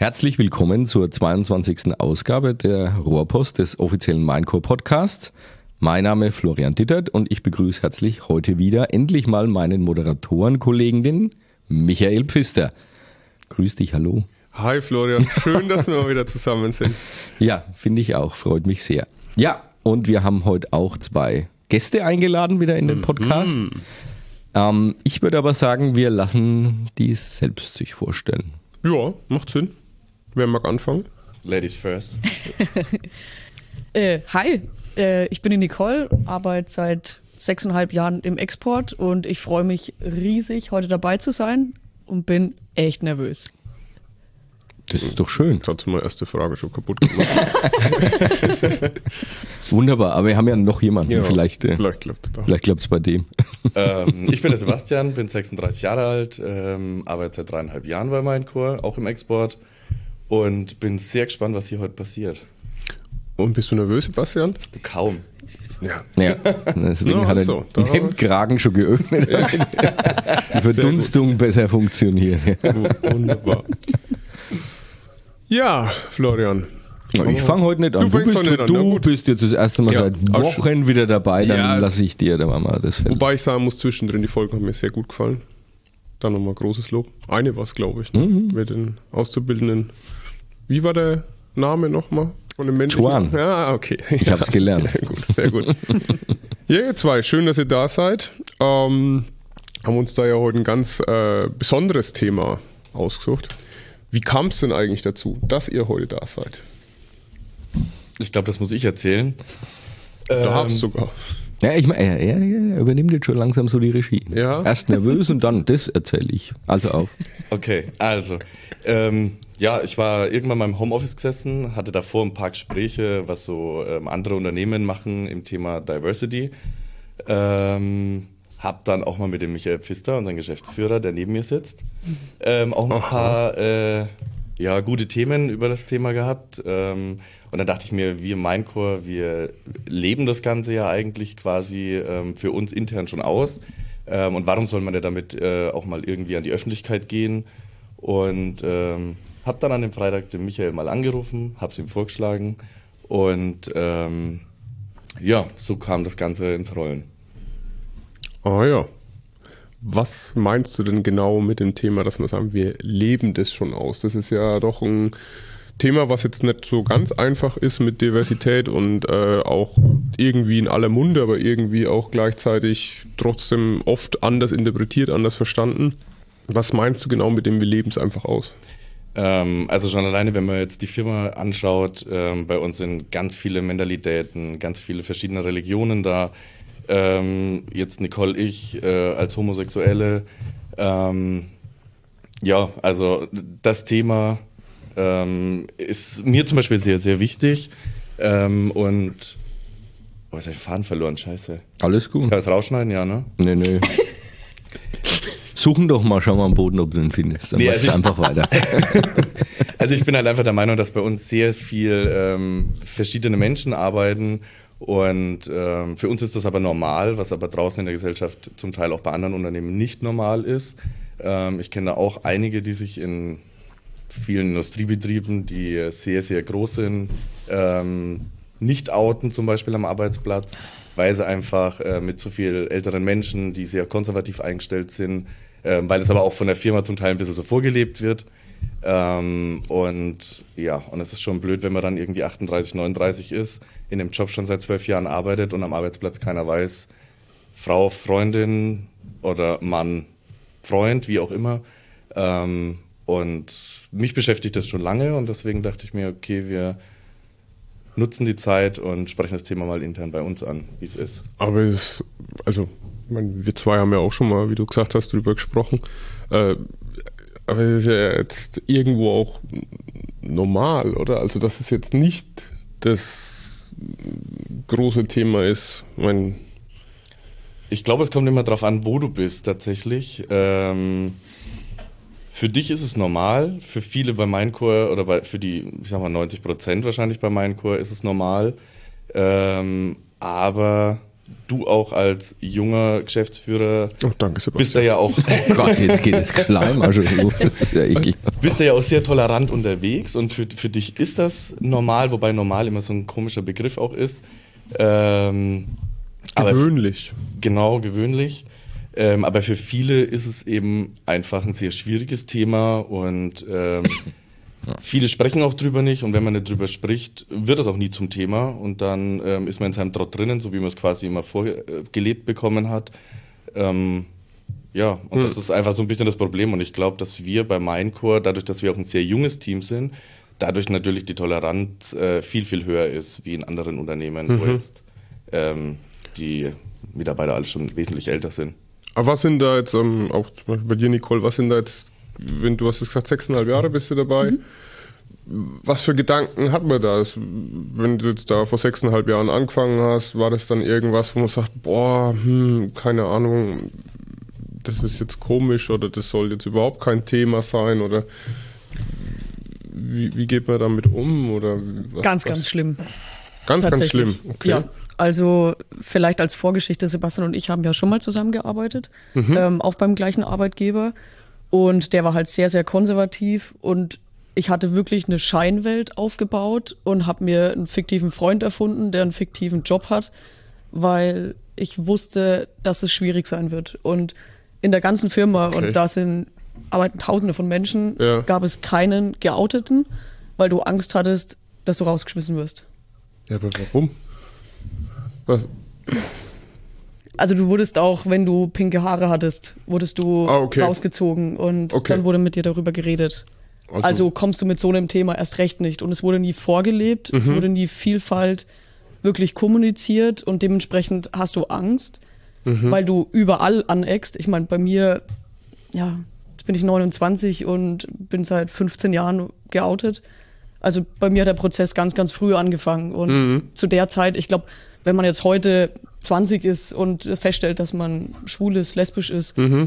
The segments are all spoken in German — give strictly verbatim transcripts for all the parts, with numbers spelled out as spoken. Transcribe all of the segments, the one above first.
Herzlich willkommen zur zweiundzwanzigsten Ausgabe der Rohrpost des offiziellen Minecore Podcasts. Mein Name ist Florian Dittert und ich begrüße herzlich heute wieder endlich mal meinen Moderatorenkollegen, den Michael Pfister. Grüß dich, hallo. Hi Florian, schön, dass wir mal wieder zusammen sind. Ja, finde ich auch, freut mich sehr. Ja, und wir haben heute auch zwei Gäste eingeladen wieder in den Podcast. Mhm. Ähm, ich würde aber sagen, wir lassen die selbst sich vorstellen. Ja, macht Sinn. Wer mag anfangen? Ladies first. äh, hi, äh, ich bin die Nicole, arbeite seit sechseinhalb Jahren im Export und ich freue mich riesig, heute dabei zu sein und bin echt nervös. Das ist doch schön. Jetzt hat meine erste Frage schon kaputt gemacht. Wunderbar, aber wir haben ja noch jemanden. Ja, vielleicht äh, vielleicht klappt es da. Vielleicht klappt es bei dem. Ähm, ich bin der Sebastian, bin sechsunddreißig Jahre alt, ähm, arbeite seit dreieinhalb Jahren bei Minecore, auch im Export und bin sehr gespannt, was hier heute passiert. Und bist du nervös, Sebastian? Kaum. Ja. Ja, deswegen ja, hat er so, den Hemdkragen schon geöffnet, ja. Die Verdunstung besser funktioniert. Wunderbar. Ja, Florian. Ich fange heute nicht an. Du, du, bist, nicht du, an. du bist jetzt das erste Mal ja, seit Wochen wieder dabei, dann ja. lasse ich dir da mal das Feld. Wobei ich sagen muss, zwischendrin die Folgen haben mir sehr gut gefallen. Dann nochmal großes Lob. Eine war es, glaube ich, ne? Mhm. Mit den Auszubildenden. Wie war der Name nochmal? Von dem Menschen? Juan. Ja, okay. Ich habe es gelernt. Ja, gut, sehr gut. Ja, ihr zwei, schön, dass ihr da seid. Ähm, haben uns da ja heute ein ganz äh, besonderes Thema ausgesucht. Wie kam es denn eigentlich dazu, dass ihr heute da seid? Ich glaube, das muss ich erzählen. Da ähm, hast du sogar. Ja, ich meine, er, er, er übernimmt jetzt schon langsam so die Regie. Ja. Erst nervös und dann, das erzähle ich. Also auf. Okay, also, ähm, ja, ich war irgendwann mal im Homeoffice gesessen, hatte davor ein paar Gespräche, was so ähm, andere Unternehmen machen im Thema Diversity. Ähm, hab dann auch mal mit dem Michael Pfister, unseren Geschäftsführer, der neben mir sitzt, ähm, auch ein Aha. paar äh, ja, gute Themen über das Thema gehabt. Ähm, und dann dachte ich mir, wir Minecore, wir leben das Ganze ja eigentlich quasi ähm, für uns intern schon aus. Ähm, und warum soll man ja damit äh, auch mal irgendwie an die Öffentlichkeit gehen? Und ähm, hab dann an dem Freitag den Michael mal angerufen, hab's ihm vorgeschlagen. Und ähm, ja, so kam das Ganze ins Rollen. Ah ja. Was meinst du denn genau mit dem Thema, dass wir sagen, wir leben das schon aus? Das ist ja doch ein Thema, was jetzt nicht so ganz einfach ist mit Diversität und äh, auch irgendwie in aller Munde, aber irgendwie auch gleichzeitig trotzdem oft anders interpretiert, anders verstanden. Was meinst du genau mit dem, wir leben es einfach aus? Ähm, also schon alleine, wenn man jetzt die Firma anschaut, ähm, bei uns sind ganz viele Mentalitäten, ganz viele verschiedene Religionen da. Ähm, jetzt Nicole, ich äh, als Homosexuelle, ähm, ja, also das Thema ähm, ist mir zum Beispiel sehr, sehr wichtig ähm, und oh, jetzt hab ich den Faden verloren, scheiße. Alles gut. Kann ich das rausschneiden, ja, ne? Nee, nee. Suchen doch mal, schau mal am Boden, ob du den findest, dann nee, machst du einfach weiter. Also ich bin halt einfach der Meinung, dass bei uns sehr viel ähm, verschiedene Menschen arbeiten. Und ähm, für uns ist das aber normal, was aber draußen in der Gesellschaft zum Teil auch bei anderen Unternehmen nicht normal ist. Ähm, ich kenne da auch einige, die sich in vielen Industriebetrieben, die sehr, sehr groß sind, ähm, nicht outen, zum Beispiel am Arbeitsplatz, weil sie einfach äh, mit zu viel älteren Menschen, die sehr konservativ eingestellt sind, äh, weil es aber auch von der Firma zum Teil ein bisschen so vorgelebt wird. Ähm, und ja, und es ist schon blöd, wenn man dann irgendwie achtunddreißig, neununddreißig ist, in dem Job schon seit zwölf Jahren arbeitet und am Arbeitsplatz keiner weiß, Frau, Freundin oder Mann, Freund, wie auch immer. Ähm, und mich beschäftigt das schon lange und deswegen dachte ich mir, okay, wir nutzen die Zeit und sprechen das Thema mal intern bei uns an, wie es ist. Aber es, also, ich meine, wir zwei haben ja auch schon mal, wie du gesagt hast, darüber gesprochen. Äh, aber es ist ja jetzt irgendwo auch normal, oder? Also, dass es jetzt nicht das große Thema ist. Ich meine, ich glaube, es kommt immer darauf an, wo du bist tatsächlich. Ähm, für dich ist es normal, für viele bei Minecore oder bei, für die, ich sag mal neunzig Prozent wahrscheinlich bei Minecore ist es normal. Ähm, aber du auch als junger Geschäftsführer Oh, danke, Sebastian. bist da ja auch Oh Gott, jetzt geht das Schleim auch schon los. Das ist ja eklig. bist da ja auch sehr tolerant unterwegs und für, für dich ist das normal, wobei normal immer so ein komischer Begriff auch ist. Ähm, aber Gewöhnlich. Genau, gewöhnlich. Ähm, aber für viele ist es eben einfach ein sehr schwieriges Thema und ähm, viele sprechen auch drüber nicht und wenn man nicht drüber spricht, wird das auch nie zum Thema und dann ähm, ist man in seinem Trott drinnen, so wie man es quasi immer vorgelebt bekommen hat. Ähm, ja, und Hm. das ist einfach so ein bisschen das Problem und ich glaube, dass wir bei Minecore, dadurch, dass wir auch ein sehr junges Team sind, dadurch natürlich die Toleranz äh, viel, viel höher ist wie in anderen Unternehmen, wo Mhm. jetzt ähm, die Mitarbeiter alle schon wesentlich älter sind. Aber was sind da jetzt, ähm, auch zum Beispiel bei dir, Nicole, was sind da jetzt, wenn du hast jetzt gesagt, sechseinhalb Jahre bist du dabei, Mhm. was für Gedanken hat man da? Also, wenn du jetzt da vor sechseinhalb Jahren angefangen hast, war das dann irgendwas, wo man sagt, boah, hm, keine Ahnung, das ist jetzt komisch oder das soll jetzt überhaupt kein Thema sein oder wie, wie geht man damit um? Oder was, Ganz, was? ganz schlimm. Ganz, ganz Tatsächlich. schlimm. Okay. Ja, also vielleicht als Vorgeschichte, Sebastian und ich haben ja schon mal zusammengearbeitet, ähm, auch beim gleichen Arbeitgeber. Und der war halt sehr, sehr konservativ und ich hatte wirklich eine Scheinwelt aufgebaut und habe mir einen fiktiven Freund erfunden, der einen fiktiven Job hat, weil ich wusste, dass es schwierig sein wird. Und in der ganzen Firma, Okay. und da sind arbeiten Tausende von Menschen, Ja. gab es keinen Geouteten, weil du Angst hattest, dass du rausgeschmissen wirst. Ja, aber warum? Was? Also du wurdest auch, wenn du pinke Haare hattest, wurdest du Ah, okay. rausgezogen und Okay. dann wurde mit dir darüber geredet. Also- Also, kommst du mit so einem Thema erst recht nicht. Und es wurde nie vorgelebt, es Mhm. wurde nie Vielfalt wirklich kommuniziert und dementsprechend hast du Angst, Mhm. weil du überall aneckst. Ich meine, bei mir, ja, jetzt bin ich neunundzwanzig und bin seit fünfzehn Jahren geoutet. Also bei mir hat der Prozess ganz, ganz früh angefangen. Und Mhm. zu der Zeit, ich glaube, wenn man jetzt heute zwanzig ist und feststellt, dass man schwul ist, lesbisch ist, Mhm.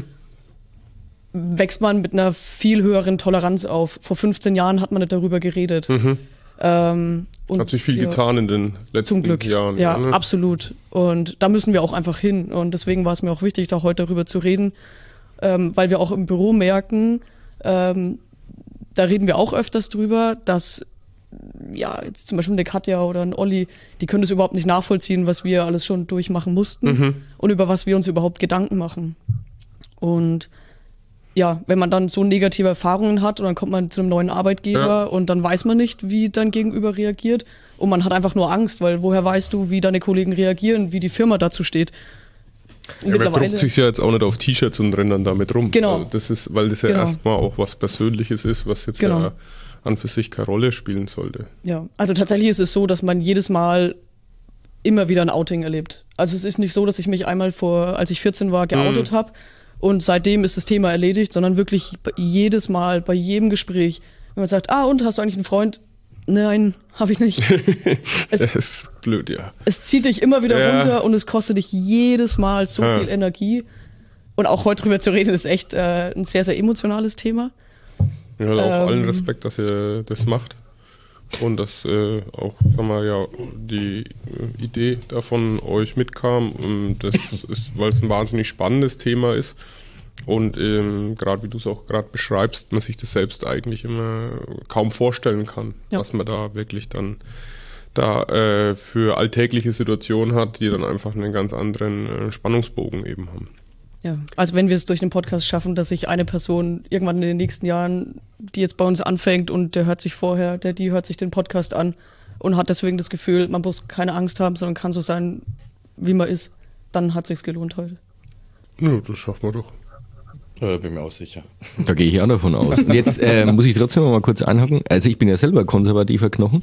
wächst man mit einer viel höheren Toleranz auf. Vor fünfzehn Jahren hat man nicht darüber geredet. Mhm. Ähm, und Hat sich viel ja, getan in den letzten Zum Glück. Jahren. Ja, ne? absolut. Und da müssen wir auch einfach hin. Und deswegen war es mir auch wichtig, da heute darüber zu reden, ähm, weil wir auch im Büro merken, ähm, da reden wir auch öfters drüber, dass ja, jetzt zum Beispiel eine Katja oder ein Olli, die können das überhaupt nicht nachvollziehen, was wir alles schon durchmachen mussten Mhm. und über was wir uns überhaupt Gedanken machen. Und ja, wenn man dann so negative Erfahrungen hat und dann kommt man zu einem neuen Arbeitgeber Ja. und dann weiß man nicht, wie dein Gegenüber reagiert und man hat einfach nur Angst, weil woher weißt du, wie deine Kollegen reagieren, wie die Firma dazu steht. Und Ja, man druckt sich ja jetzt auch nicht auf T-Shirts und rennt dann damit rum. Genau. Also das ist, weil das ja Genau. erstmal auch was Persönliches ist, was jetzt Genau. ja an für sich keine Rolle spielen sollte. Ja, also tatsächlich ist es so, dass man jedes Mal immer wieder ein Outing erlebt. Also es ist nicht so, dass ich mich einmal vor, als ich vierzehn war, geoutet Mhm. habe und seitdem ist das Thema erledigt, sondern wirklich jedes Mal, bei jedem Gespräch, wenn man sagt, ah und, hast du eigentlich einen Freund? Nein, habe ich nicht. es, Das ist blöd, ja. es zieht dich immer wieder Ja. runter und es kostet dich jedes Mal so Ja. viel Energie. Und auch heute drüber zu reden, ist echt äh, ein sehr, sehr emotionales Thema. Ja, auch Ähm. allen Respekt, dass ihr das macht. Und dass äh, auch, sagen wir ja, die äh, Idee davon euch mitkam. Und das ist, weil es ein wahnsinnig spannendes Thema ist. Und ähm, gerade wie du es auch gerade beschreibst, man sich das selbst eigentlich immer kaum vorstellen kann, Ja. was man da wirklich dann da äh, für alltägliche Situationen hat, die dann einfach einen ganz anderen äh, Spannungsbogen eben haben. Ja, also wenn wir es durch den Podcast schaffen, dass sich eine Person irgendwann in den nächsten Jahren, die jetzt bei uns anfängt und der hört sich vorher, der die hört sich den Podcast an und hat deswegen das Gefühl, man muss keine Angst haben, sondern kann so sein, wie man ist, dann hat sich's gelohnt heute. Ja, das schaffen wir doch. Ja, da bin ich mir auch sicher. Da gehe ich auch davon aus. Und jetzt äh, muss ich trotzdem noch mal kurz einhaken. Also ich bin ja selber konservativer Knochen.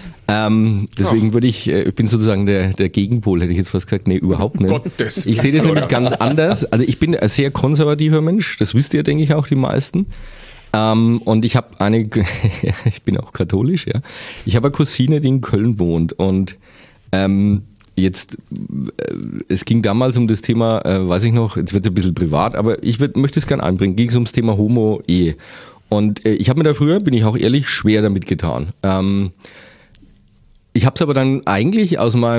Ähm, deswegen würde ich, äh, ich bin sozusagen der, der Gegenpol, hätte ich jetzt fast gesagt. Nee, überhaupt nicht. Gottes Ich sehe das nämlich ganz anders. Also ich bin ein sehr konservativer Mensch. Das wisst ihr, denke ich, auch die meisten. Ähm, und ich habe eine, ich bin auch katholisch, ja. Ich habe eine Cousine, die in Köln wohnt. Und ähm, jetzt, äh, es ging damals um das Thema, äh, weiß ich noch, jetzt wird es ein bisschen privat, aber ich würd, möchte es gerne einbringen, ging es ums Thema Homo-Ehe. Und äh, ich habe mir da früher, bin ich auch ehrlich, schwer damit getan. Ähm, ich habe es aber dann eigentlich aus meinem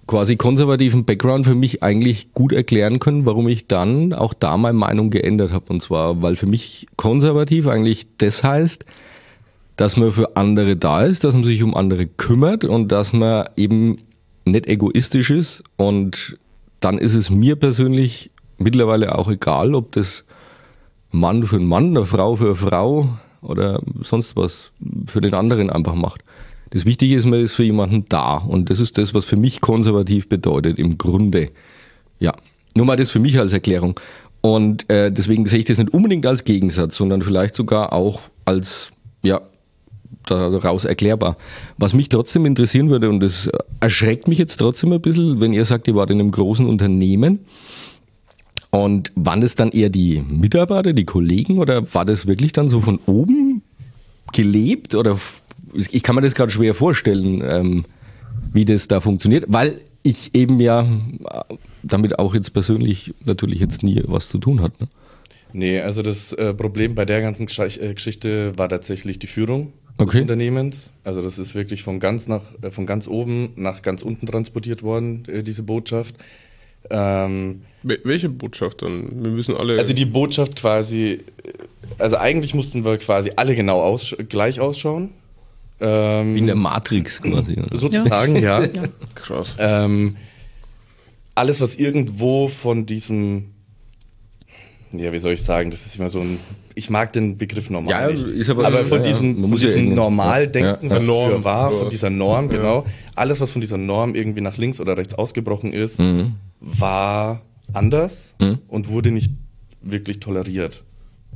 quasi konservativen Background für mich eigentlich gut erklären können, warum ich dann auch da meine Meinung geändert habe. Und zwar, weil für mich konservativ eigentlich das heißt, dass man für andere da ist, dass man sich um andere kümmert und dass man eben nicht egoistisch ist. Und dann ist es mir persönlich mittlerweile auch egal, ob das Mann für einen Mann, eine Frau für eine Frau oder sonst was für den anderen einfach macht. Das Wichtige ist, man ist für jemanden da und das ist das, was für mich konservativ bedeutet im Grunde. Ja, nur mal das für mich als Erklärung. Und äh, deswegen sehe ich das nicht unbedingt als Gegensatz, sondern vielleicht sogar auch als, ja, daraus erklärbar. Was mich trotzdem interessieren würde, und das erschreckt mich jetzt trotzdem ein bisschen, wenn ihr sagt, ihr wart in einem großen Unternehmen, und waren das dann eher die Mitarbeiter, die Kollegen, oder war das wirklich dann so von oben gelebt? Oder ich kann mir das gerade schwer vorstellen, ähm, wie das da funktioniert, weil ich eben ja damit auch jetzt persönlich natürlich jetzt nie was zu tun hatte. Ne? Nee, also das äh, Problem bei der ganzen Gesch- äh, Geschichte war tatsächlich die Führung Okay. des Unternehmens. Also das ist wirklich von ganz nach äh, von ganz oben nach ganz unten transportiert worden, äh, diese Botschaft. Ähm, Wel- Welche Botschaft dann? Wir müssen alle. Also die Botschaft quasi, also eigentlich mussten wir quasi alle genau aus, gleich ausschauen. Ähm, Wie in der Matrix quasi. Oder? sozusagen, ja. Ja. krass. Ähm, alles, was irgendwo von diesem, ja, wie soll ich sagen, das ist immer so ein, ich mag den Begriff normal Ja, nicht, ist aber- aber von ja, diesem, man von muss ja diesem irgendwie- Normaldenken, ja, ja. was Norm, früher war, ja. von dieser Norm, Ja. genau, alles, was von dieser Norm irgendwie nach links oder rechts ausgebrochen ist, Mhm. war anders Mhm. und wurde nicht wirklich toleriert.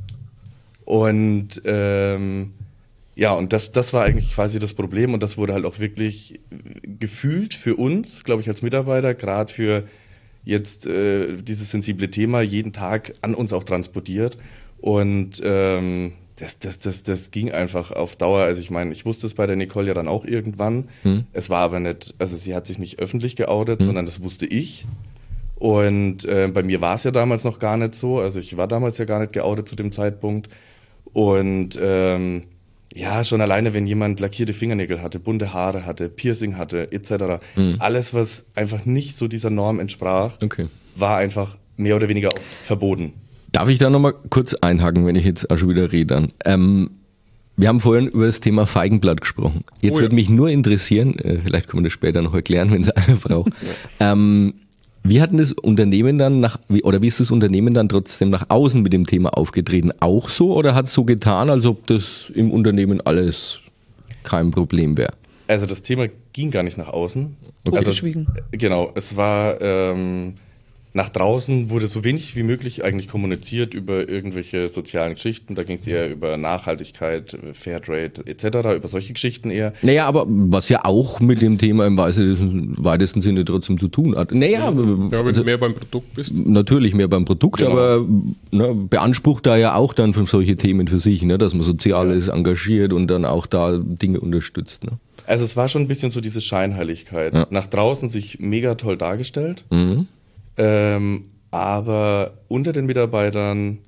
Und ähm, ja, und das, das war eigentlich quasi das Problem und das wurde halt auch wirklich gefühlt für uns, glaube ich, als Mitarbeiter, gerade für jetzt äh, dieses sensible Thema jeden Tag an uns auch transportiert. Und ähm, das, das, das, das ging einfach auf Dauer. Also ich meine, ich wusste es bei der Nicole ja dann auch irgendwann. Hm. Es war aber nicht, also sie hat sich nicht öffentlich geoutet, sondern das wusste ich. Und äh, bei mir war es ja damals noch gar nicht so. Also ich war damals ja gar nicht geoutet zu dem Zeitpunkt. Und ähm, ja, schon alleine, wenn jemand lackierte Fingernägel hatte, bunte Haare hatte, Piercing hatte, et cetera. Alles, was einfach nicht so dieser Norm entsprach, Okay. war einfach mehr oder weniger verboten. Darf ich da nochmal kurz einhaken, wenn ich jetzt auch schon wieder rede? Dann? Ähm, wir haben vorhin über das Thema Feigenblatt gesprochen. Jetzt Oh ja. würde mich nur interessieren, äh, vielleicht können wir das später noch erklären, wenn es einer braucht. ähm, wie hat denn das Unternehmen dann nach, wie, oder wie ist das Unternehmen dann trotzdem nach außen mit dem Thema aufgetreten? Auch so oder hat es so getan, als ob das im Unternehmen alles kein Problem wäre? Also das Thema ging gar nicht nach außen. Okay. Also, Geschwiegen. genau, es war ähm, nach draußen wurde so wenig wie möglich eigentlich kommuniziert über irgendwelche sozialen Geschichten. Da ging es eher über Nachhaltigkeit, Fairtrade et cetera, über solche Geschichten eher. Naja, aber was ja auch mit dem Thema im weitesten, weitesten Sinne trotzdem zu tun hat. Naja, Ja, wenn also, du mehr beim Produkt bist. natürlich mehr beim Produkt, Genau. aber ne, beansprucht da ja auch dann für solche Themen für sich, ne, dass man Soziales engagiert und dann auch da Dinge unterstützt. Ne? Also es war schon ein bisschen so diese Scheinheiligkeit. Ja. Nach draußen sich mega toll dargestellt, Mhm. ähm, aber unter den Mitarbeitern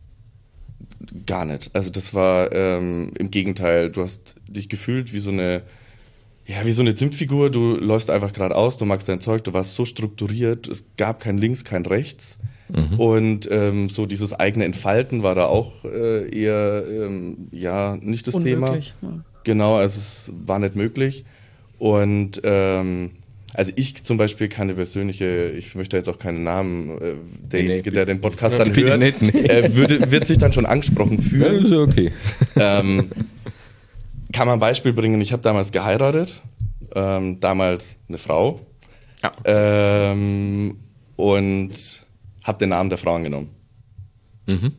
gar nicht. Also das war ähm, im Gegenteil, du hast dich gefühlt wie so eine, ja, wie so eine Zimtfigur, du läufst einfach geradeaus, du machst dein Zeug, du warst so strukturiert, es gab kein Links, kein Rechts. Und ähm, so dieses eigene Entfalten war da auch äh, eher ähm, ja nicht das Thema. Unmöglich. Ja. Genau, also es war nicht möglich. Und ähm, also ich zum Beispiel keine persönliche, ich möchte jetzt auch keinen Namen, äh, derjenige, Nee, der den Podcast Ja, dann bitte hört, nicht, nee. äh, würde, wird sich dann schon angesprochen Ja, fühlen. ist ja okay. ähm, kann man ein Beispiel bringen, ich habe damals geheiratet, ähm, damals eine Frau Ja. ähm, und habe den Namen der Frau angenommen. Mhm.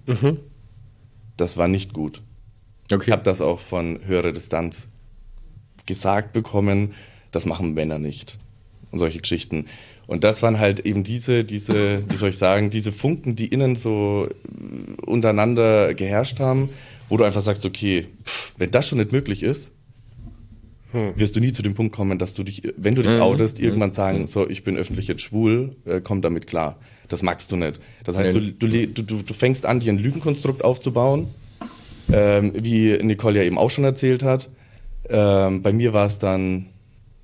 Das war nicht gut. Okay. Ich habe das auch von höherer Distanz gesagt bekommen, das machen Männer nicht. Und solche Geschichten. Und das waren halt eben diese, diese, wie soll ich sagen, diese Funken, die innen so äh, untereinander geherrscht haben, wo du einfach sagst, okay, pff, wenn das schon nicht möglich ist, wirst du nie zu dem Punkt kommen, dass du dich, wenn du dich outest, irgendwann sagen, so, ich bin öffentlich jetzt schwul, äh, komm damit klar. Das magst du nicht. Das heißt, Nee. du, du, du, du fängst an, dir ein Lügenkonstrukt aufzubauen, ähm, wie Nicole ja eben auch schon erzählt hat. Ähm, bei mir war es dann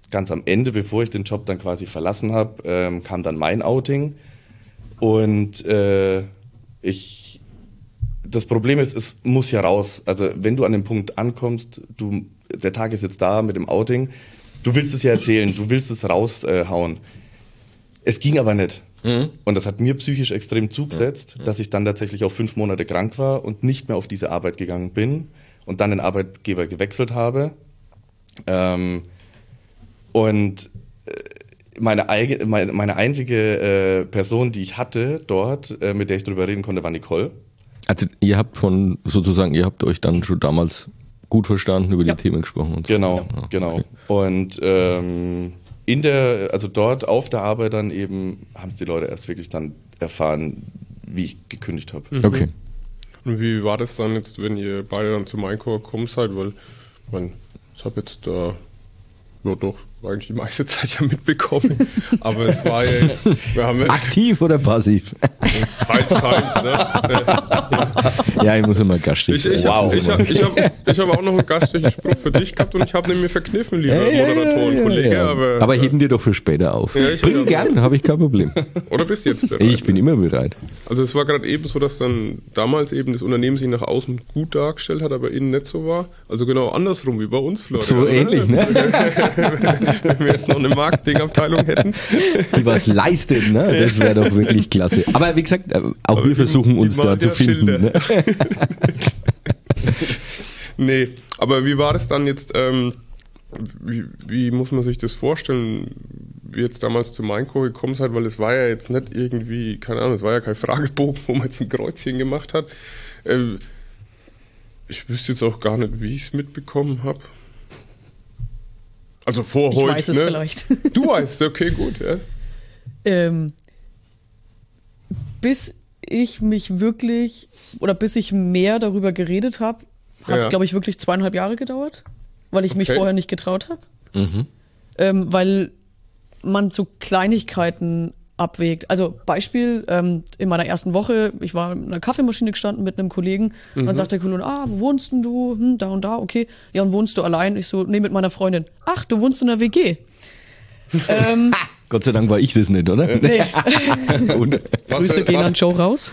ganz am Ende, bevor ich den Job dann quasi verlassen habe, ähm, kam dann mein Outing. Und äh, ich, das Problem ist, es muss ja raus. Also wenn du an den Punkt ankommst, du, der Tag ist jetzt da mit dem Outing, du willst es ja erzählen, du willst es raushauen. Äh, es ging aber nicht. Mhm. Und das hat mir psychisch extrem zugesetzt, mhm. dass ich dann tatsächlich auch fünf Monate krank war und nicht mehr auf diese Arbeit gegangen bin und dann den Arbeitgeber gewechselt habe. Ähm, und meine, eigen, meine, meine einzige äh, Person, die ich hatte dort, äh, mit der ich darüber reden konnte, war Nicole. Also ihr habt von, sozusagen, ihr habt euch dann schon damals gut verstanden, über ja. die Themen gesprochen. Und so. Genau, ja. genau. Okay. Und ähm, in der, also dort auf der Arbeit dann eben, haben es die Leute erst wirklich dann erfahren, wie ich gekündigt habe. Mhm. Okay. Und wie war das dann jetzt, wenn ihr beide dann zum Mindcore gekommen seid? Weil, ich meine, ich habe jetzt da, ja doch, eigentlich die meiste Zeit ja mitbekommen. Aber es war ja, wir haben jetzt aktiv oder passiv? Teils, teils, ne? Ja, ich muss immer gastisch. Ich, ich wow. habe ich hab, ich hab, ich hab auch noch einen gastlichen Spruch für dich gehabt und ich habe den mir verkniffen, lieber ja, Moderatoren, ja, ja, Kollege. Ja. Aber, aber heben dir doch für später auf. Ja, Bring gern, habe ich kein Problem. Oder bist du jetzt bereit? Ich bin immer bereit. Also es war gerade eben so, dass dann damals eben das Unternehmen sich nach außen gut dargestellt hat, aber innen nicht so war. Also genau andersrum wie bei uns, Florian. So ähnlich, ne? Wenn wir jetzt noch eine Marketingabteilung hätten. Die was leistet, ne? Das wäre doch wirklich klasse. Aber wie gesagt, auch aber wir versuchen die, uns die da zu finden. Ne? Nee, aber wie war das dann jetzt, ähm, wie, wie muss man sich das vorstellen, wie jetzt damals zu Mindcore gekommen seid, weil es war ja jetzt nicht irgendwie, keine Ahnung, es war ja kein Fragebogen, wo man jetzt ein Kreuzchen gemacht hat. Ähm, ich wüsste jetzt auch gar nicht, wie ich es mitbekommen habe. Also vor ich heute. Ich weiß es ne? vielleicht. Du weißt, okay, gut, ja. Ähm, bis ich mich wirklich, oder bis ich mehr darüber geredet habe, hat es, ja. glaube ich, wirklich zweieinhalb Jahre gedauert, weil ich okay. mich vorher nicht getraut habe. Mhm. Ähm, weil man so Kleinigkeiten abwägt. Also Beispiel, ähm, in meiner ersten Woche, ich war in einer Kaffeemaschine gestanden mit einem Kollegen, mhm. dann sagt der Kollege, ah, wo wohnst denn du? Hm, da und da, okay. Ja, und wohnst du allein? Ich so, nee, mit meiner Freundin. Ach, du wohnst in einer W G. ähm, Gott sei Dank war ich das nicht, oder? Nee. Und? Grüße gehen an Joe raus.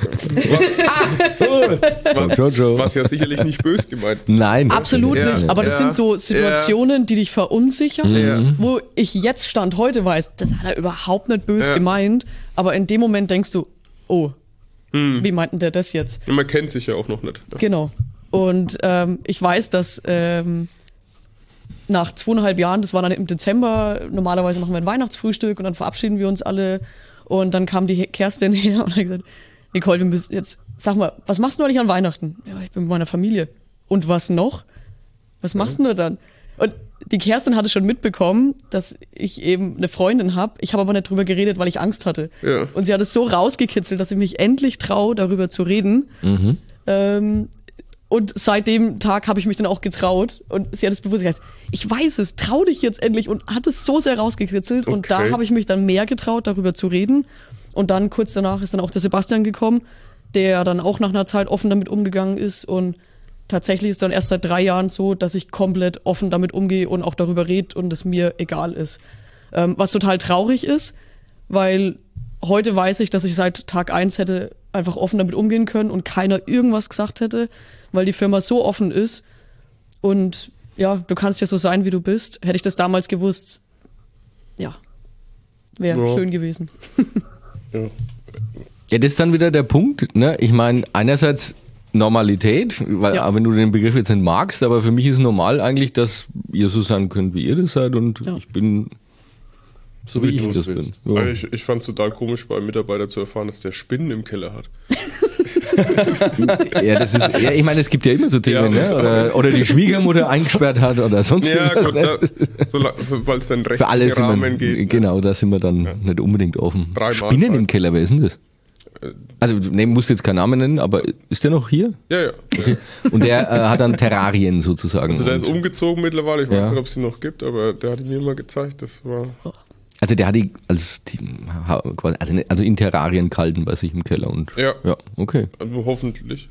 Was, was, was ja sicherlich nicht böse gemeint. Nein. Absolut ja. nicht. Aber das ja. sind so Situationen, ja. die dich verunsichern, ja. wo ich jetzt Stand heute weiß, das hat er überhaupt nicht böse ja. gemeint. Aber in dem Moment denkst du, oh, hm. wie meinten der das jetzt? Und man kennt sich ja auch noch nicht. Genau. Und ähm, ich weiß, dass ähm, nach zweieinhalb Jahren, das war dann im Dezember, normalerweise machen wir ein Weihnachtsfrühstück und dann verabschieden wir uns alle. Und dann kam die Kerstin her und hat gesagt, Nicole, wir müssen jetzt, sag mal, was machst du eigentlich an Weihnachten? Ja, ich bin mit meiner Familie. Und was noch? Was machst ja. du dann? Und die Kerstin hatte schon mitbekommen, dass ich eben eine Freundin habe. Ich habe aber nicht drüber geredet, weil ich Angst hatte. Ja. Und sie hat es so rausgekitzelt, dass ich mich endlich traue, darüber zu reden. Mhm. Ähm, Und seit dem Tag habe ich mich dann auch getraut. Und sie hat es bewusst gesagt, ich weiß es, trau dich jetzt endlich. Und hat es so sehr rausgekritzelt. Okay. Und da habe ich mich dann mehr getraut, darüber zu reden. Und dann kurz danach ist dann auch der Sebastian gekommen, der dann auch nach einer Zeit offen damit umgegangen ist. Und tatsächlich ist dann erst seit drei Jahren so, dass ich komplett offen damit umgehe und auch darüber rede und es mir egal ist. Ähm, was total traurig ist, weil heute weiß ich, dass ich seit Tag eins hätte einfach offen damit umgehen können und keiner irgendwas gesagt hätte, weil die Firma so offen ist und ja, du kannst ja so sein, wie du bist. Hätte ich das damals gewusst, ja, wäre ja. schön gewesen. Ja. Ja, das ist dann wieder der Punkt, ne? Ich meine, einerseits Normalität, weil Ja. auch wenn du den Begriff jetzt nicht magst, aber für mich ist normal eigentlich, dass ihr so sein könnt, wie ihr das seid und Ja. ich bin so, wie, wie ich du das bist. bin. Ja. Also ich ich fand es total komisch, bei einem Mitarbeiter zu erfahren, dass der Spinnen im Keller hat. Ja, das ist, ja, ich meine, es gibt ja immer so Themen, Ja, ne? oder, oder die Schwiegermutter eingesperrt hat oder sonst Ja, irgendwas. gut, da, so, weil es dann recht Für alles sind Rahmen wir, geht. genau, da sind wir dann Ja. nicht unbedingt offen. Drei Spinnen Mahlzeiten. im Keller, wer ist denn das? Also, ne, musst jetzt keinen Namen nennen, aber ist der noch hier? Ja, ja. Okay. Und der äh, hat dann Terrarien sozusagen. Also der ist Und- umgezogen mittlerweile, ich weiß Ja. nicht, ob es ihn noch gibt, aber der hat ihn mir mal gezeigt, das war... Also der hat die als die, ha- quasi, also, nicht- also in Terrarien kalten bei sich im Keller und Ja. ja, okay. Also hoffentlich.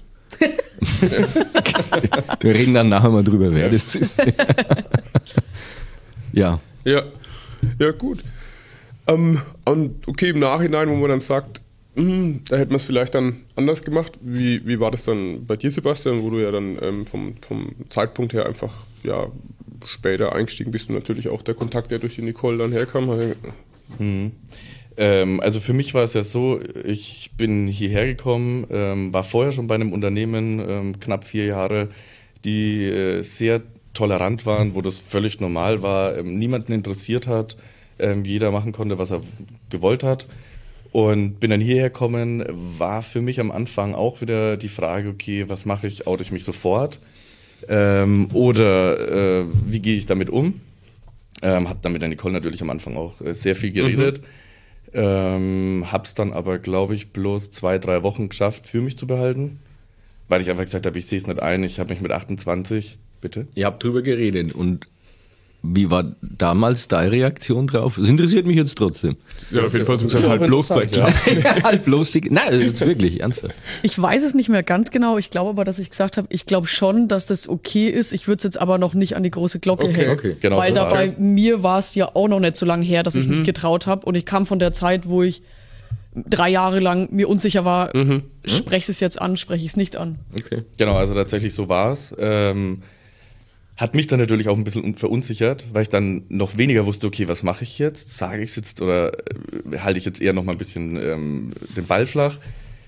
Wir reden dann nachher mal drüber, wer Ja. das ist. Ja. Ja, Ja, gut. Ähm, und okay, im Nachhinein, wo man dann sagt, mh, da hätte man es vielleicht dann anders gemacht. Wie, wie war das dann bei dir, Sebastian, wo du ja dann ähm, vom, vom Zeitpunkt her einfach ja, später eingestiegen bist und natürlich auch der Kontakt, der durch die Nicole dann herkam? Mhm. Ähm, also für mich war es ja so, ich bin hierher gekommen, ähm, war vorher schon bei einem Unternehmen, ähm, knapp vier Jahre, die äh, sehr tolerant waren, wo das völlig normal war, ähm, niemanden interessiert hat, ähm, jeder machen konnte, was er gewollt hat. Und bin dann hierher gekommen, war für mich am Anfang auch wieder die Frage, okay, was mache ich, oute ich mich sofort? Ähm, oder äh, wie gehe ich damit um? Ähm, hab dann mit der Nicole natürlich am Anfang auch äh, sehr viel geredet. Mhm. Ähm, hab's dann aber, glaube ich, bloß zwei, drei Wochen geschafft, für mich zu behalten. Weil ich einfach gesagt habe, ich sehe es nicht ein, ich habe mich mit achtundzwanzig, bitte? Ihr habt drüber geredet und wie war damals deine Reaktion drauf? Das interessiert mich jetzt trotzdem. Ja, auf jeden Fall zum Beispiel halt bloß gleich. Ja. Halt bloß die, nein, das ist wirklich ernsthaft. Ich weiß es nicht mehr ganz genau. Ich glaube aber, dass ich gesagt habe, ich glaube schon, dass das okay ist. Ich würde es jetzt aber noch nicht an die große Glocke okay, hängen. Okay. Genau weil so da bei war. mir war es ja auch noch nicht so lange her, dass ich Mhm. mich getraut habe. Und ich kam von der Zeit, wo ich drei Jahre lang mir unsicher war, Mhm. spreche ich es jetzt an, spreche ich es nicht an. Okay. Genau, also tatsächlich so war es. Ähm, hat mich dann natürlich auch ein bisschen verunsichert, weil ich dann noch weniger wusste, okay, was mache ich jetzt? Sage ich es jetzt oder äh, halte ich jetzt eher noch mal ein bisschen ähm, den Ball flach?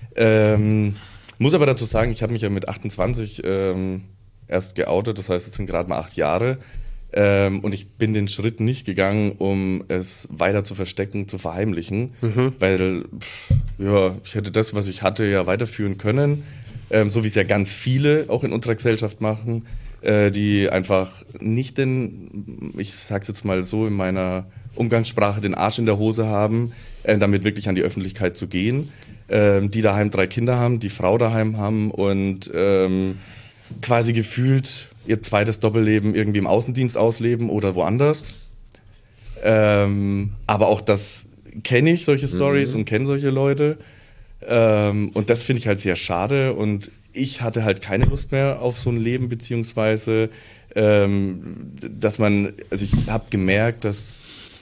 Ähm, muss aber dazu sagen, ich habe mich ja mit achtundzwanzig ähm, erst geoutet, das heißt, es sind gerade mal acht Jahre. Ähm, und ich bin den Schritt nicht gegangen, um es weiter zu verstecken, zu verheimlichen, Mhm. weil pff, ja, ich hätte das, was ich hatte, ja weiterführen können, ähm, so wie es ja ganz viele auch in unserer Gesellschaft machen, äh, die einfach nicht den, ich sag's jetzt mal so in meiner Umgangssprache, den Arsch in der Hose haben, äh, damit wirklich an die Öffentlichkeit zu gehen, ähm, die daheim drei Kinder haben, die Frau daheim haben und ähm, quasi gefühlt ihr zweites Doppelleben irgendwie im Außendienst ausleben oder woanders. Ähm, aber auch das kenne ich, solche Stories Mhm. und kenne solche Leute. Ähm, und das finde ich halt sehr schade. Und ich hatte halt keine Lust mehr auf so ein Leben, beziehungsweise, ähm, dass man, also ich habe gemerkt, dass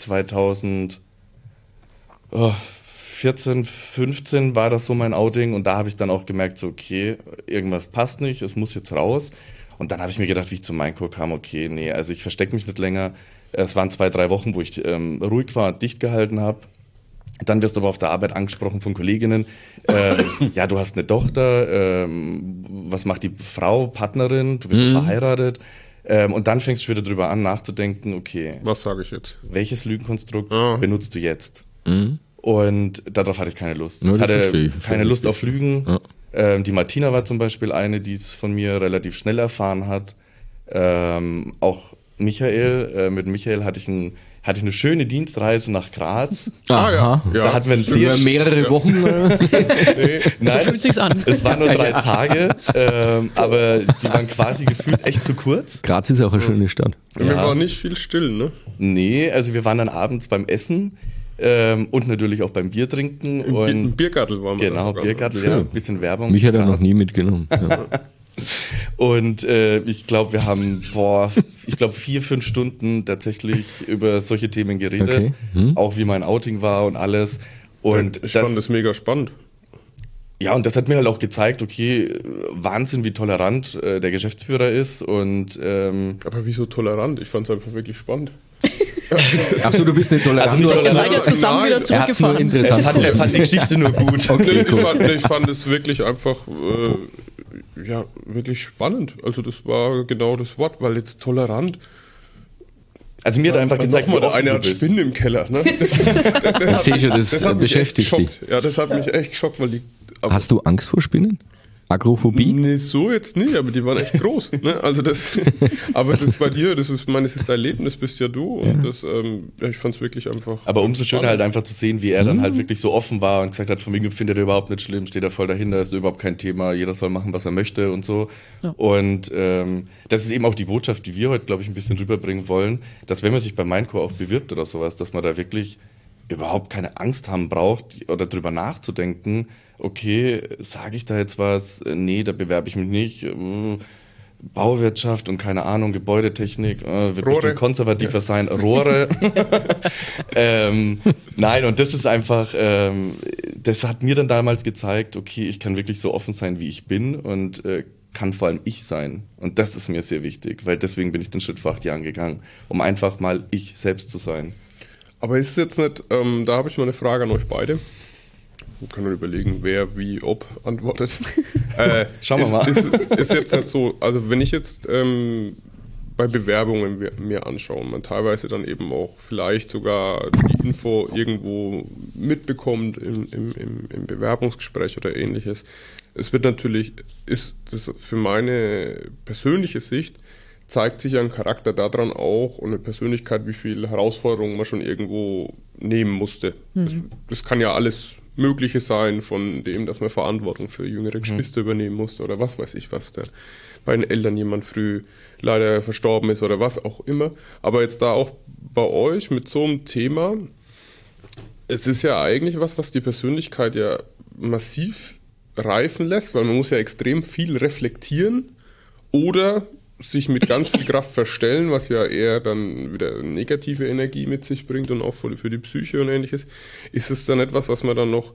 zweitausendvierzehn, fünfzehn war das so mein Outing und da habe ich dann auch gemerkt, so okay, irgendwas passt nicht, es muss jetzt raus. Und dann habe ich mir gedacht, wie ich zum Mainco kam, okay, nee, also ich verstecke mich nicht länger. Es waren zwei, drei Wochen, wo ich ähm, ruhig war und dicht gehalten habe. Dann wirst du aber auf der Arbeit angesprochen von Kolleginnen. Ähm, ja, du hast eine Tochter, ähm, was macht die Frau, Partnerin, du bist Mhm. verheiratet. Ähm, und dann fängst du wieder drüber an, nachzudenken, okay, Was sage ich jetzt? welches Lügenkonstrukt Ah. benutzt du jetzt? Mhm. Und darauf hatte ich keine Lust. Ja, ich das verstehe hatte ich. keine Das Lust verstehe auf Lügen. Ja. Ähm, die Martina war zum Beispiel eine, die es von mir relativ schnell erfahren hat. Ähm, auch Michael, äh, mit Michael hatte ich, ein, hatte ich eine schöne Dienstreise nach Graz. Ah, ja. Aha. ja. Da hatten wir ein sehr Über mehrere Wochen. Äh, Nee. So Nein, fühlt sich's an. es waren nur drei Tage, ähm, aber die waren quasi gefühlt echt zu kurz. Graz ist auch eine schöne Stadt. Wir Ja. waren nicht viel still, ne? Nee, also wir waren dann abends beim Essen ähm, und natürlich auch beim Bier trinken. Im, Bi- und im Biergartel waren wir. Genau, da sogar. Biergartel, Schön. ja, ein bisschen Werbung. Mich hat er Ja. noch nie mitgenommen. Ja. Und äh, ich glaube, wir haben, boah, ich glaube, vier, fünf Stunden tatsächlich über solche Themen geredet. Okay. Hm. Auch wie mein Outing war und alles. Und ich das, fand das mega spannend. ja, und das hat mir halt auch gezeigt, okay, Wahnsinn, wie tolerant äh, der Geschäftsführer ist. Und ähm, Aber wieso tolerant? Ich fand es einfach wirklich spannend. Achso, du bist nicht tolerant. Also nicht du hast Ihr tolerant. seid ja zusammen Nein, wieder er hat's nur zurückgefahren. er, interessant fand, er fand die Geschichte nur gut. Nee, Okay, ich, cool. fand, nee, ich fand es wirklich einfach äh, ja, wirklich spannend. Also das war genau das Wort, weil jetzt tolerant. Also mir hat er einfach gezeigt, wie Nochmal, der offen eine du hat bist. Spinnen im Keller. Ne? Das, das, das Ich hat sehe mich- schon, das, das äh, hat mich echt beschäftigt dich. geschockt. Ja, das hat mich echt geschockt, weil die. aber- Hast du Angst vor Spinnen? Agrophobie? Nee, so jetzt nicht, aber die waren echt groß. Ne? Also das, aber das ist bei dir, das ist, ich meine, das ist dein Leben, das bist ja du. Und das, ähm, ja, ich fand es wirklich einfach. Aber umso schöner halt spannend. einfach zu sehen, wie er dann halt wirklich so offen war und gesagt hat, von wegen findet er überhaupt nicht schlimm, steht er voll dahinter, ist überhaupt kein Thema, jeder soll machen, was er möchte und so. Ja. Und ähm, das ist eben auch die Botschaft, die wir heute, glaube ich, ein bisschen rüberbringen wollen, dass wenn man sich bei Mindcore auch bewirbt oder sowas, dass man da wirklich überhaupt keine Angst haben braucht oder drüber nachzudenken, okay, sage ich da jetzt was? Nee, da bewerbe ich mich nicht. Bauwirtschaft und keine Ahnung, Gebäudetechnik, äh, wird Rohre. bestimmt konservativer sein, Rohre. ähm, nein, und das ist einfach, ähm, das hat mir dann damals gezeigt, okay, ich kann wirklich so offen sein, wie ich bin und äh, kann vor allem ich sein. Und das ist mir sehr wichtig, weil deswegen bin ich den Schritt vor acht Jahren gegangen, um einfach mal ich selbst zu sein. Aber ist es jetzt nicht, ähm, da habe ich mal eine Frage an euch beide. Wir können überlegen, wer, wie, ob antwortet. äh, Schauen wir ist, mal. Ist, ist jetzt nicht so, also wenn ich jetzt ähm, bei Bewerbungen mir, mir anschaue und man teilweise dann eben auch vielleicht sogar die Info irgendwo mitbekommt im, im, im, im Bewerbungsgespräch oder ähnliches. Es wird natürlich, ist das für meine persönliche Sicht, zeigt sich ein Charakter daran auch und eine Persönlichkeit, wie viel Herausforderungen man schon irgendwo nehmen musste. Mhm. Das, das kann ja alles Mögliche sein, von dem, dass man Verantwortung für jüngere Geschwister mhm. übernehmen musste oder was weiß ich was, der bei den Eltern jemand früh leider verstorben ist oder was auch immer. Aber jetzt da auch bei euch mit so einem Thema, es ist ja eigentlich was, was die Persönlichkeit ja massiv reifen lässt, weil man muss ja extrem viel reflektieren oder sich mit ganz viel Kraft verstellen, was ja eher dann wieder negative Energie mit sich bringt und auch für die Psyche und ähnliches. Ist es dann etwas, was man dann noch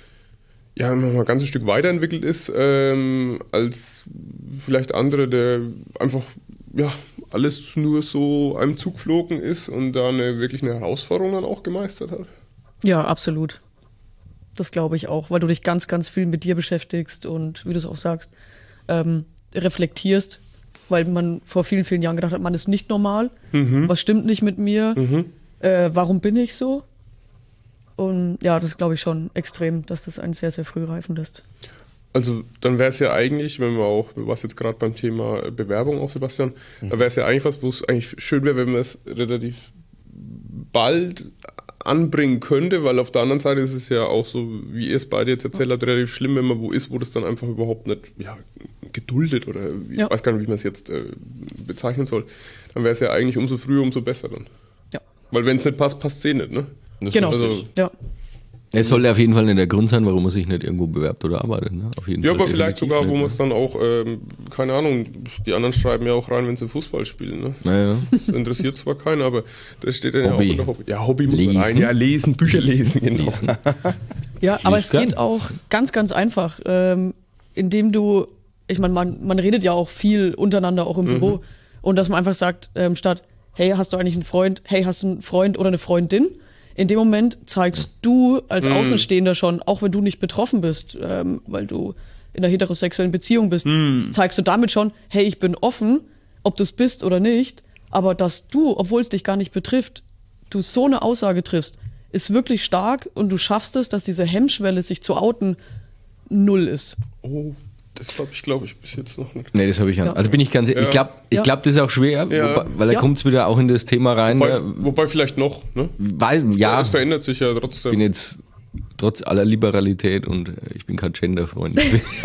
ja, noch mal ein ganzes Stück weiterentwickelt ist, ähm, als vielleicht andere, der einfach ja, alles nur so einem zugeflogen ist und da eine, wirklich eine Herausforderung dann auch gemeistert hat? Ja, absolut. Das glaube ich auch, weil du dich ganz, ganz viel mit dir beschäftigst und, wie du es auch sagst, ähm, reflektierst, weil man vor vielen, vielen Jahren gedacht hat, man ist nicht normal, mhm. was stimmt nicht mit mir, mhm. äh, warum bin ich so? Und ja, das glaube ich schon extrem, dass das einen sehr, sehr früh reifen lässt. Also dann wäre es ja eigentlich, wenn wir auch, was jetzt gerade beim Thema Bewerbung auch, Sebastian, mhm. da wäre es ja eigentlich was, wo es eigentlich schön wäre, wenn man es relativ bald anbringen könnte, weil auf der anderen Seite ist es ja auch so, wie ihr es beide jetzt erzählt habt, relativ schlimm, wenn man wo ist, wo das dann einfach überhaupt nicht ja, geduldet oder ich ja. weiß gar nicht, wie man es jetzt äh, bezeichnen soll. Dann wäre es ja eigentlich umso früher, umso besser dann. Ja. Weil wenn es nicht passt, passt es eh nicht, ne? Das genau. Also, ja. Es soll auf jeden Fall nicht der Grund sein, warum man sich nicht irgendwo bewerbt oder arbeitet. Ne? Auf jeden ja, Fall aber vielleicht sogar, nicht, wo man es dann auch, ähm, keine Ahnung, die anderen schreiben ja auch rein, wenn sie Fußball spielen. Ne? Naja. Das interessiert zwar keinen, aber das steht dann Hobby. ja auch in der Hobby. Ja, Hobby muss lesen. man rein. Ja, lesen, Bücher lesen, genau. Lesen. Ja, aber es geht auch ganz, ganz einfach, ähm, indem du, ich meine, man, man redet ja auch viel untereinander, auch im mhm. Büro, und dass man einfach sagt, ähm, statt, hey, hast du eigentlich einen Freund, hey, hast du einen Freund oder eine Freundin? In dem Moment zeigst du als Außenstehender schon, auch wenn du nicht betroffen bist, ähm, weil du in einer heterosexuellen Beziehung bist, mm. zeigst du damit schon, hey, ich bin offen, ob du es bist oder nicht, aber dass du, obwohl es dich gar nicht betrifft, du so eine Aussage triffst, ist wirklich stark und du schaffst es, dass diese Hemmschwelle, sich zu outen, null ist. Oh. Das habe ich, glaube ich, bis jetzt noch nicht. Nee, das habe ich ja. Also bin ich ganz ehrlich, ja. ich glaube, ich ja. glaub, das ist auch schwer, ja. wobei, weil da ja. kommt es wieder auch in das Thema rein. Wobei, ne? wobei vielleicht noch, ne? Weil, ja. ja. Es verändert sich ja trotzdem. Ich bin jetzt trotz aller Liberalität und ich bin kein Genderfreund.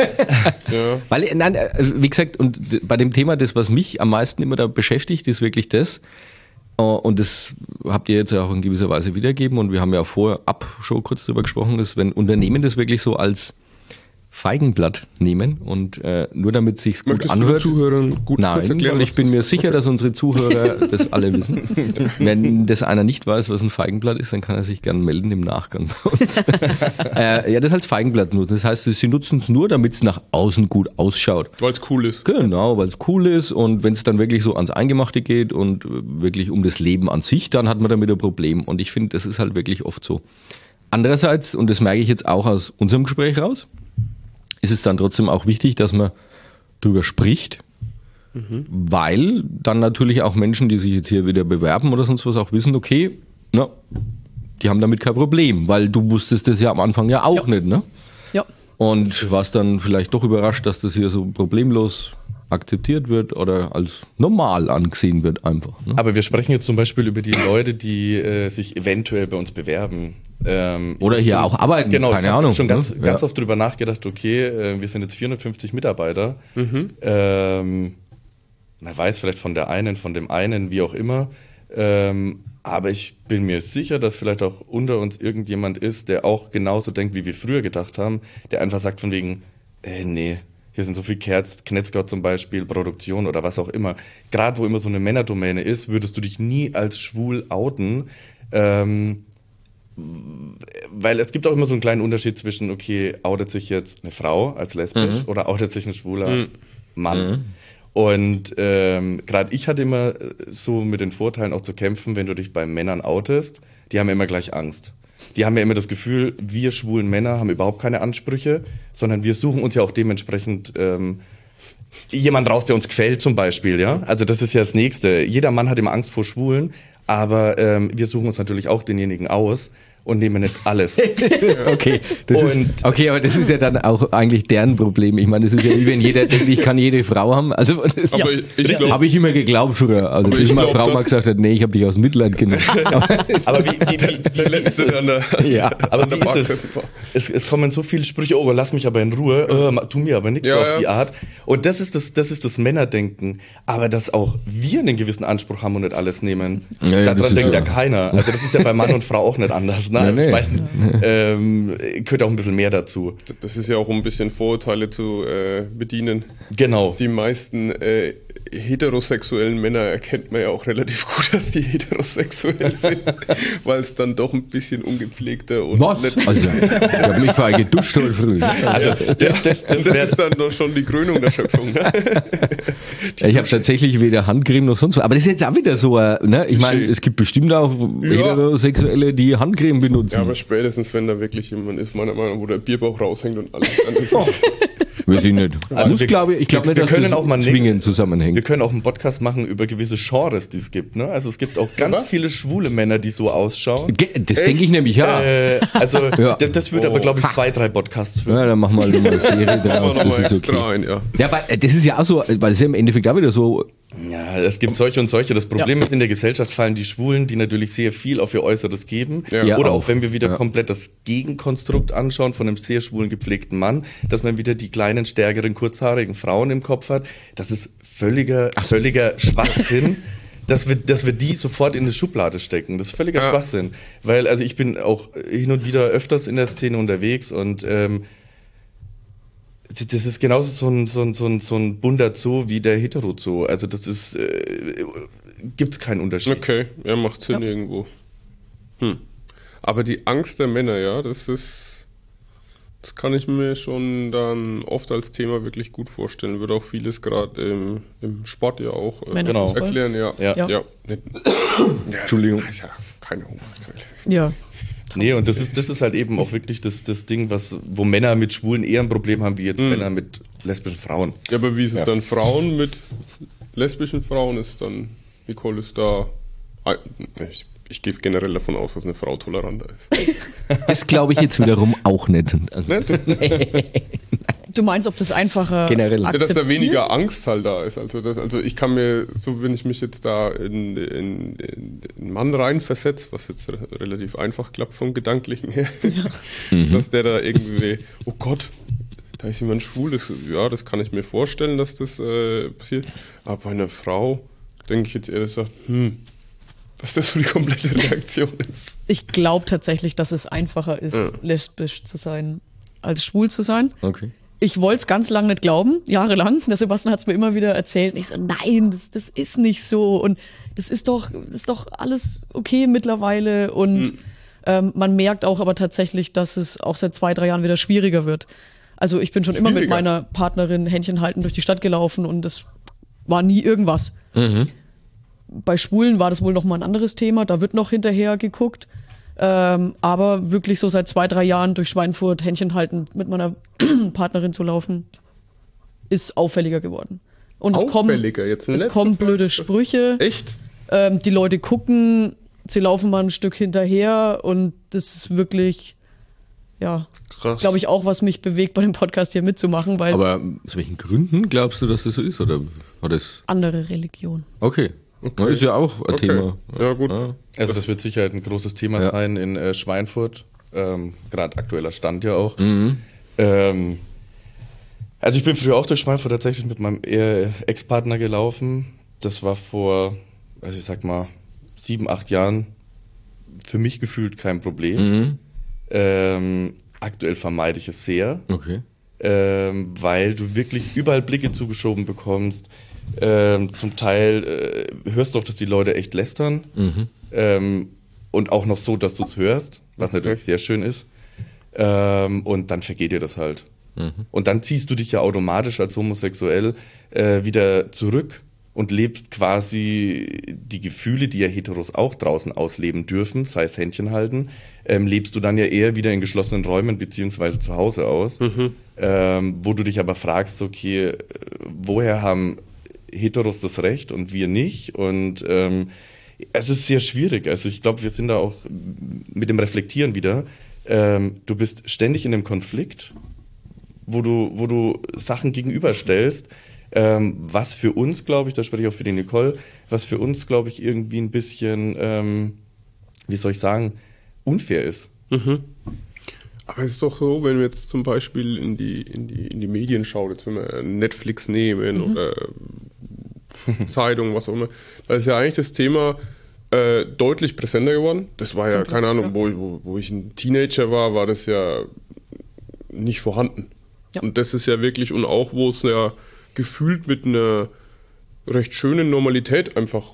ja. Weil, nein, also wie gesagt, und bei dem Thema, das, was mich am meisten immer da beschäftigt, ist wirklich das, und das habt ihr jetzt auch in gewisser Weise wiedergegeben und wir haben ja vorab schon kurz drüber gesprochen, dass wenn Unternehmen das wirklich so als Feigenblatt nehmen und äh, nur damit es sich gut Möchtest anhört. Du Zuhörern gut Nein, erklären, weil ich bin mir sicher, dass unsere Zuhörer das alle wissen. Wenn das einer nicht weiß, was ein Feigenblatt ist, dann kann er sich gerne melden im Nachgang bei uns. äh, ja, das heißt Feigenblatt nutzen. Das heißt, sie nutzen es nur, damit es nach außen gut ausschaut. Weil es cool ist. Genau, weil es cool ist und wenn es dann wirklich so ans Eingemachte geht und wirklich um das Leben an sich, dann hat man damit ein Problem. Und ich finde, das ist halt wirklich oft so. Andererseits, und das merke ich jetzt auch aus unserem Gespräch raus, ist es dann trotzdem auch wichtig, dass man drüber spricht, mhm. weil dann natürlich auch Menschen, die sich jetzt hier wieder bewerben oder sonst was, auch wissen, okay, na, die haben damit kein Problem, weil du wusstest das ja am Anfang ja auch ja. nicht, ne? Ja. Und warst dann vielleicht doch überrascht, dass das hier so problemlos akzeptiert wird oder als normal angesehen wird einfach. Ne? Aber wir sprechen jetzt zum Beispiel über die Leute, die äh, sich eventuell bei uns bewerben. Ähm, oder hier schon, auch arbeiten, genau, keine ich Ahnung. Ich habe schon ganz, ne? ganz ja. oft drüber nachgedacht, okay, äh, wir sind jetzt vierhundertfünfzig Mitarbeiter. Mhm. Ähm, man weiß vielleicht von der einen, von dem einen, wie auch immer. Ähm, aber ich bin mir sicher, dass vielleicht auch unter uns irgendjemand ist, der auch genauso denkt, wie wir früher gedacht haben, der einfach sagt von wegen, äh, nee, hier sind so viel Kerz, Knetzgott zum Beispiel, Produktion oder was auch immer. Gerade wo immer so eine Männerdomäne ist, würdest du dich nie als schwul outen, ähm, weil es gibt auch immer so einen kleinen Unterschied zwischen, okay, outet sich jetzt eine Frau als lesbisch mhm. oder outet sich ein schwuler mhm. Mann. Mhm. Und ähm, gerade ich hatte immer so mit den Vorteilen auch zu kämpfen, wenn du dich bei Männern outest, die haben immer gleich Angst. Die haben ja immer das Gefühl, wir schwulen Männer haben überhaupt keine Ansprüche, sondern wir suchen uns ja auch dementsprechend ähm, jemand raus, der uns gefällt zum Beispiel. Ja, also das ist ja das Nächste. Jeder Mann hat immer Angst vor Schwulen, aber ähm, wir suchen uns natürlich auch denjenigen aus und nehmen nicht alles. Okay, das Und- ist, okay, aber das ist ja dann auch eigentlich deren Problem. Ich meine, das ist ja wie wenn jeder denkt, ich kann jede Frau haben. Also das Aber ich, ich glaub, habe ich immer geglaubt früher. Also Aber bis ich meine glaub, Frau mal das- gesagt hat, nee, ich habe dich aus Mitleid genommen. Aber wie, wie, wie, wie, der letzte wie der an der, Ja, aber an der wie ist Bar es? gesessen war. es? Es kommen so viele Sprüche, oh, lass mich aber in Ruhe, äh, ma- tu mir aber nichts Ja, auf ja. die Art. Und das ist das, das ist das Männerdenken. Aber dass auch wir einen gewissen Anspruch haben und nicht alles nehmen, Ja, ja, das daran ist denkt ja ja- keiner. Also das ist ja bei Mann und Frau auch nicht anders. Ne? Ja, Also nee. ich meine, ähm, gehört auch ein bisschen mehr dazu. Das ist ja auch um ein bisschen Vorurteile zu äh, bedienen. Genau. Die meisten äh, heterosexuellen Männer erkennt man ja auch relativ gut, dass die heterosexuell sind, weil es dann doch ein bisschen ungepflegter und Was? nicht. Also, ich habe mich vorher geduscht heute früh. Also das, das, Und das, das wär, ist dann doch schon die Krönung der Schöpfung. Ne? Ich habe tatsächlich weder Handcreme noch sonst was. Aber das ist jetzt auch wieder so, äh, ne? Ich meine, Klischee. es gibt bestimmt auch Ja. Heterosexuelle, die Handcreme benutzen. Ja, aber spätestens, wenn da wirklich jemand ist, meiner Meinung nach, wo der Bierbauch raushängt und alles, dann ist Oh. Weiß ich nicht. Also Muss, wir- glaube ich, ich glaube wir- nicht, wir dass können das auch mal zwingend wir zusammenhängt. können auch einen Podcast machen über gewisse Genres, die es gibt. Ne? Also es gibt auch ganz Was? viele schwule Männer, die so ausschauen. Ge- Das denke ich nämlich, ja. Äh, also Ja. das, das würde Oh. aber, glaube ich, zwei, drei Podcasts füllen. Ja, dann machen wir halt mal eine Serie aber draus, nochmal das ist extra okay. ein, ja. Ja, aber äh, das ist ja auch so, weil das ist ja im Endeffekt auch wieder so, Ja, es gibt solche und solche. Das Problem ist, in der Gesellschaft fallen die Schwulen, die natürlich sehr viel auf ihr Äußeres geben. Ja. Ja, Oder auf. auch wenn wir wieder Ja. komplett das Gegenkonstrukt anschauen von einem sehr schwulen, gepflegten Mann, dass man wieder die kleinen, stärkeren, kurzhaarigen Frauen im Kopf hat. Das ist völliger, völliger Schwachsinn. Dass wir, dass wir die sofort in eine Schublade stecken. Das ist völliger Ja. Schwachsinn. Weil, also ich bin auch hin und wieder öfters in der Szene unterwegs und ähm, das ist genauso so ein, so ein, so ein, so ein bunter Zoo wie der Hetero-Zoo. Also das ist, äh, gibt's keinen Unterschied. Okay, ja, macht Sinn Ja. irgendwo. Hm. Aber die Angst der Männer, ja, das ist, das kann ich mir schon dann oft als Thema wirklich gut vorstellen. Wird auch vieles gerade im, im Sport ja auch äh, Männerfußball. erklären, ja. Ja. ja. Ja. Nicht- ja. Entschuldigung. Ist ja keine Homosexuelle. Ja. Nee, und das ist, das ist halt eben auch wirklich das, das Ding, was, wo Männer mit Schwulen eher ein Problem haben, wie jetzt Mhm. Männer mit lesbischen Frauen. Ja, aber wie ist es Ja. dann Frauen mit lesbischen Frauen? Ist dann, Nicole ist da, ich, ich gehe generell davon aus, dass eine Frau toleranter ist. das glaube ich jetzt wiederum auch nicht. Also, Nicht? Du meinst, ob das einfacher Generell. Ja, Ja, dass da akzeptiert? weniger Angst halt da ist. Also, das, also ich kann mir, so wenn ich mich jetzt da in, in, in einen Mann reinversetze, was jetzt re relativ einfach klappt vom Gedanklichen her, dass der da irgendwie, oh Gott, da ist jemand schwul, das, ja, das kann ich mir vorstellen, dass das äh, passiert. Aber bei einer Frau denke ich jetzt eher gesagt, hm, dass das so die komplette Reaktion ist. Ich glaube tatsächlich, dass es einfacher ist, Ja. lesbisch zu sein, als schwul zu sein. okay. Ich wollte es ganz lange nicht glauben, jahrelang. Der Sebastian hat es mir immer wieder erzählt. Und ich so, nein, das, das ist nicht so. Und das ist doch, das ist doch alles okay mittlerweile. Und Mhm. ähm, man merkt auch aber tatsächlich, dass es auch seit zwei, drei Jahren wieder schwieriger wird. Also ich bin schon immer mit Schwieriger? meiner Partnerin Händchen halten durch die Stadt gelaufen und das war nie irgendwas. Mhm. Bei Schwulen war das wohl noch mal ein anderes Thema. Da wird noch hinterher geguckt. Ähm, aber wirklich so seit zwei, drei Jahren durch Schweinfurt Händchen halten mit meiner Partnerin zu laufen, ist auffälliger geworden. Und es kommen, Auffälliger jetzt in es letzter kommen Zeit? blöde Sprüche. Echt? Ähm, die Leute gucken, sie laufen mal ein Stück hinterher und das ist wirklich, ja, Krass. glaube ich auch, was mich bewegt, bei dem Podcast hier mitzumachen, weil Aber aus welchen Gründen glaubst du, dass das so ist? Oder war das? andere Religion. Okay. Okay. Ist ja auch ein Okay. Thema. Ja, gut. Also das wird sicher ein großes Thema Ja. sein in äh, Schweinfurt. Ähm, Gerade aktueller Stand ja auch. Mhm. Ähm, also ich bin früher auch durch Schweinfurt tatsächlich mit meinem äh, Ex-Partner gelaufen. Das war vor, also ich sag mal, sieben, acht Jahren für mich gefühlt kein Problem. Mhm. Ähm, aktuell vermeide ich es sehr. Okay. ähm, weil du wirklich überall Blicke zugeschoben bekommst. Ähm, zum Teil äh, hörst du auch, dass die Leute echt lästern. Mhm. Ähm, und auch noch so, dass du es hörst, was okay. natürlich sehr schön ist. Ähm, und dann vergeht dir das halt. Mhm. Und dann ziehst du dich ja automatisch als homosexuell äh, wieder zurück und lebst quasi die Gefühle, die ja Heteros auch draußen ausleben dürfen, sei es Händchen halten, ähm, lebst du dann ja eher wieder in geschlossenen Räumen beziehungsweise zu Hause aus, mhm. ähm, wo du dich aber fragst, okay, woher haben Heteros das Recht und wir nicht? Und ähm, es ist sehr schwierig. Also ich glaube, wir sind da auch mit dem Reflektieren wieder. Ähm, du bist ständig in einem Konflikt, wo du, wo du Sachen gegenüberstellst, ähm, was für uns, glaube ich, da spreche ich auch für die Nicole, was für uns, glaube ich, irgendwie ein bisschen, ähm, wie soll ich sagen, unfair ist. Mhm. Aber es ist doch so, wenn wir jetzt zum Beispiel in die, in die, in die Medien schauen, jetzt wenn wir Netflix nehmen mhm. oder Zeitung, was auch immer, da ist ja eigentlich das Thema äh, deutlich präsenter geworden. Das war ja, keine Ahnung, ja. Wo, wo, wo ich ein Teenager war, war das ja nicht vorhanden. Ja. Und das ist ja wirklich, und auch wo es ja gefühlt mit einer recht schönen Normalität einfach,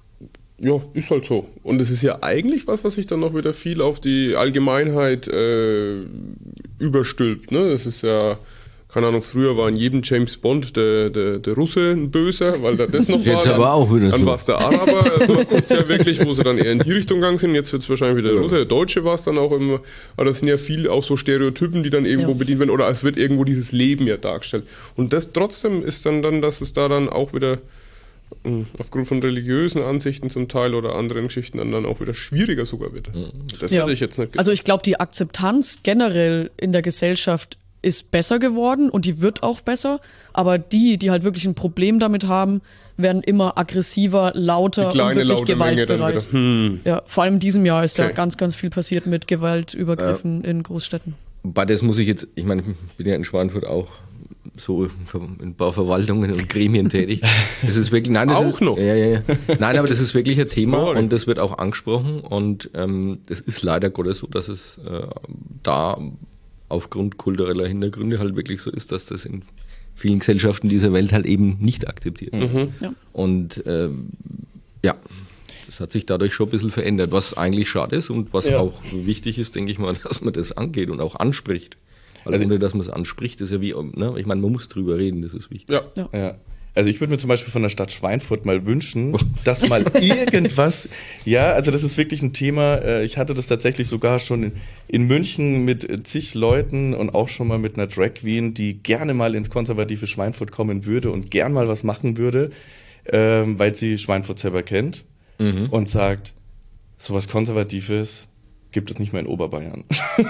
ja, ist halt so. Und es ist ja eigentlich was, was sich dann noch wieder viel auf die Allgemeinheit äh, überstülpt. Ne? Das ist ja, keine Ahnung, früher war in jedem James Bond der, der, der Russe ein Böser, weil da das noch war. Jetzt dann, aber auch wieder dann so. war es der Araber, also mal kurz ja wirklich, wo sie dann eher in die Richtung gegangen sind. Jetzt wird es wahrscheinlich wieder der Russe. Der Deutsche war es dann auch immer. Aber das sind ja viel auch so Stereotypen, die dann irgendwo ja. bedient werden. Oder es wird irgendwo dieses Leben ja dargestellt. Und das trotzdem ist dann, dann, dass es da dann auch wieder aufgrund von religiösen Ansichten zum Teil oder anderen Geschichten dann, dann auch wieder schwieriger sogar wird. Das ja. hätte ich jetzt nicht gedacht. Also ich glaube, die Akzeptanz generell in der Gesellschaft ist besser geworden und die wird auch besser, aber die, die halt wirklich ein Problem damit haben, werden immer aggressiver, lauter die kleine, und wirklich gewaltbereit. Hm. Ja, vor allem in diesem Jahr ist okay. da ganz, ganz viel passiert mit Gewaltübergriffen ja. in Großstädten. Bei das muss ich jetzt, ich meine, ich bin ja in Schweinfurt auch so in ein paar Verwaltungen und Gremien tätig. Das ist wirklich, nein, das auch ist, noch? Ja, ja, ja. Nein, aber das ist wirklich ein Thema und das wird auch angesprochen und ähm, das ist leider Gottes so, dass es äh, da aufgrund kultureller Hintergründe halt wirklich so ist, dass das in vielen Gesellschaften dieser Welt halt eben nicht akzeptiert ist. Mhm. Ja. Und äh, ja, das hat sich dadurch schon ein bisschen verändert, was eigentlich schade ist und was ja. auch wichtig ist, denke ich mal, dass man das angeht und auch anspricht. Also, also ohne, dass man es anspricht, ist ja wie, ne? Ich meine, man muss drüber reden, das ist wichtig. Ja. Ja. ja. Also ich würde mir zum Beispiel von der Stadt Schweinfurt mal wünschen, dass mal irgendwas, ja, also das ist wirklich ein Thema, ich hatte das tatsächlich sogar schon in, in München mit zig Leuten und auch schon mal mit einer Drag Queen, die gerne mal ins konservative Schweinfurt kommen würde und gern mal was machen würde, ähm, weil sie Schweinfurt selber kennt mhm. und sagt, sowas Konservatives gibt es nicht mehr in Oberbayern.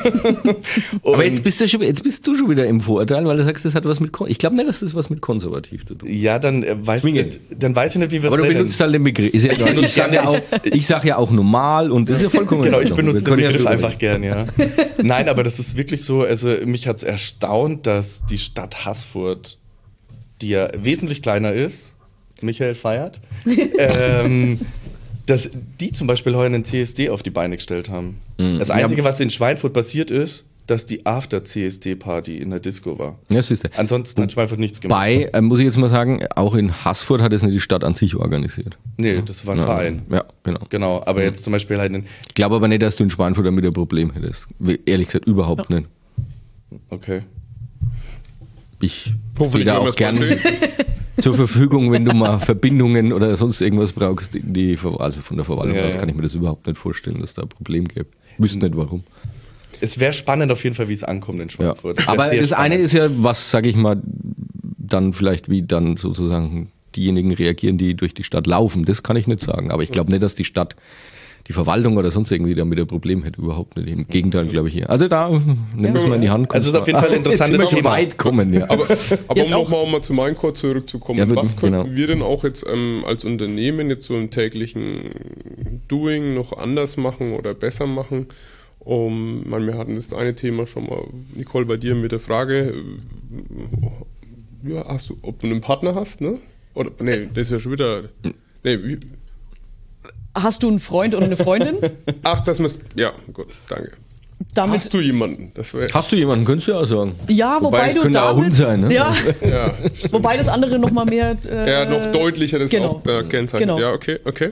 Aber jetzt bist, du schon, jetzt bist du schon wieder im Vorurteil, weil du sagst, das hat was mit, ich glaube nicht, dass das was mit konservativ zu tun hat. Ja, dann äh, weiß ich nicht, dann weiß ich nicht, wie wir es nennen. Aber du benutzt halt den Begriff. Ist ja ich ich sage ja, auch, ich sag ja auch normal und das ist ja vollkommen genau, ich benutze den Begriff ja einfach gern, ja. Nein, aber das ist wirklich so, also mich hat es erstaunt, dass die Stadt Haßfurt, die ja wesentlich kleiner ist, Michael feiert, ähm, dass die zum Beispiel heute einen C S D auf die Beine gestellt haben. Mhm. Das Einzige, was in Schweinfurt passiert ist, dass die After-C S D-Party in der Disco war. Ja, siehst du. Ansonsten hat Schweinfurt nichts gemacht. Bei, äh, muss ich jetzt mal sagen, auch in Haßfurt hat es nicht die Stadt an sich organisiert. Nee, ja. Das war ein ja, Verein. Ja, genau. Genau, aber ja. jetzt zum Beispiel halt... In ich glaube aber nicht, dass du in Schweinfurt damit ein Problem hättest. Ehrlich gesagt, überhaupt ja. nicht. Okay. Ich stehe da auch gerne zur Verfügung, wenn du mal Verbindungen oder sonst irgendwas brauchst, in die, also von der Verwaltung ja, aus ja. kann ich mir das überhaupt nicht vorstellen, dass da ein Problem gibt. Wüsste nicht warum. Es wäre spannend auf jeden Fall, wie es ankommt in Schweinfurt. Ja. Aber das spannend. Eine ist ja, was, sage ich mal, dann vielleicht wie dann sozusagen diejenigen reagieren, die durch die Stadt laufen. Das kann ich nicht sagen. Aber ich glaube nicht, dass die Stadt, die Verwaltung oder sonst irgendwie damit ein Problem hätte. Überhaupt nicht. Im Gegenteil, glaube ich hier. Also da nehmen wir es mal in die Hand. Also es ist auf jeden Fall ein interessantes Thema. Weit kommen, ja. Aber, aber um nochmal um mal zu Mindcore zurückzukommen, ja, was könnten genau. wir denn auch jetzt ähm, als Unternehmen jetzt so im täglichen Doing noch anders machen oder besser machen? Um, man, wir hatten das eine Thema schon mal, Nicole, bei dir mit der Frage, ja, hast du, ob du einen Partner hast, ne? Oder, nee, das ist ja schon wieder, nee, wie, hast du einen Freund oder eine Freundin? Ach, das muss, ja, gut, danke. damit, Hast du jemanden? Das wär, Hast du jemanden, könntest du ja auch sagen. ja, wobei, Wobei, es du könnte auch damit, Hund sein, ne? Ja, ja, wobei das andere nochmal mehr. Äh, ja, noch deutlicher das genau. auch da kennzeichnet. Genau. Ja, okay, okay.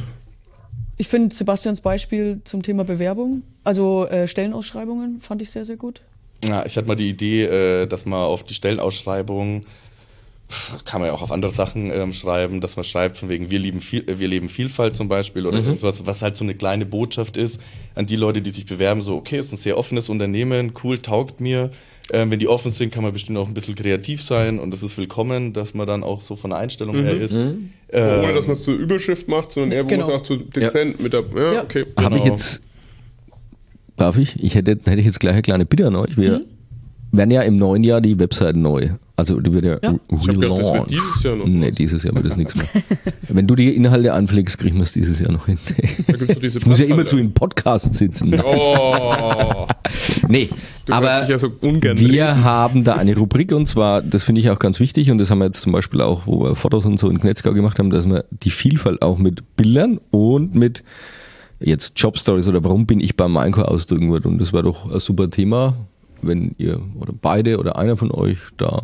Ich finde Sebastians Beispiel zum Thema Bewerbung, also äh, Stellenausschreibungen, fand ich sehr, sehr gut. Ja, ich hatte mal die Idee, äh, dass man auf die Stellenausschreibung, kann man ja auch auf andere Sachen ähm, schreiben, dass man schreibt von wegen wir lieben, viel, äh, wir leben Vielfalt zum Beispiel oder mhm. irgendwas, was halt so eine kleine Botschaft ist an die Leute, die sich bewerben, so okay, ist ein sehr offenes Unternehmen, cool, taugt mir. Ähm, wenn die offen sind, kann man bestimmt auch ein bisschen kreativ sein und es ist willkommen, dass man dann auch so von der Einstellung Mhm. her ist. Mhm. Ähm, Ohne, dass man es zur Überschrift macht, sondern eher, wo Genau. man sagt, so dezent mit der, ja, Ja. okay. Habe ich Genau. jetzt, darf ich? Ich hätte, hätte ich jetzt gleich eine kleine Bitte an euch. Wir werden ja im neuen Jahr die Webseite neu. Also die wird ja, Ja. Ich hab gedacht, das wird relaunched. dieses Jahr noch. Nee, dieses Jahr wird das nichts mehr. Wenn du die Inhalte anpflegst, kriegen wir es dieses Jahr noch hin. Da gibt's doch diese Ich muss ja immer Platzhalter. zu im Podcast sitzen. Oh, Nee, du aber aber dich ja so ungern wir reden. haben da eine Rubrik und zwar, das finde ich auch ganz wichtig und das haben wir jetzt zum Beispiel auch, wo wir Fotos und so in Knetzgau gemacht haben, dass wir die Vielfalt auch mit Bildern und mit jetzt Jobstories oder warum bin ich beim Maincore ausdrücken würde und das wäre doch ein super Thema, wenn ihr oder beide oder einer von euch da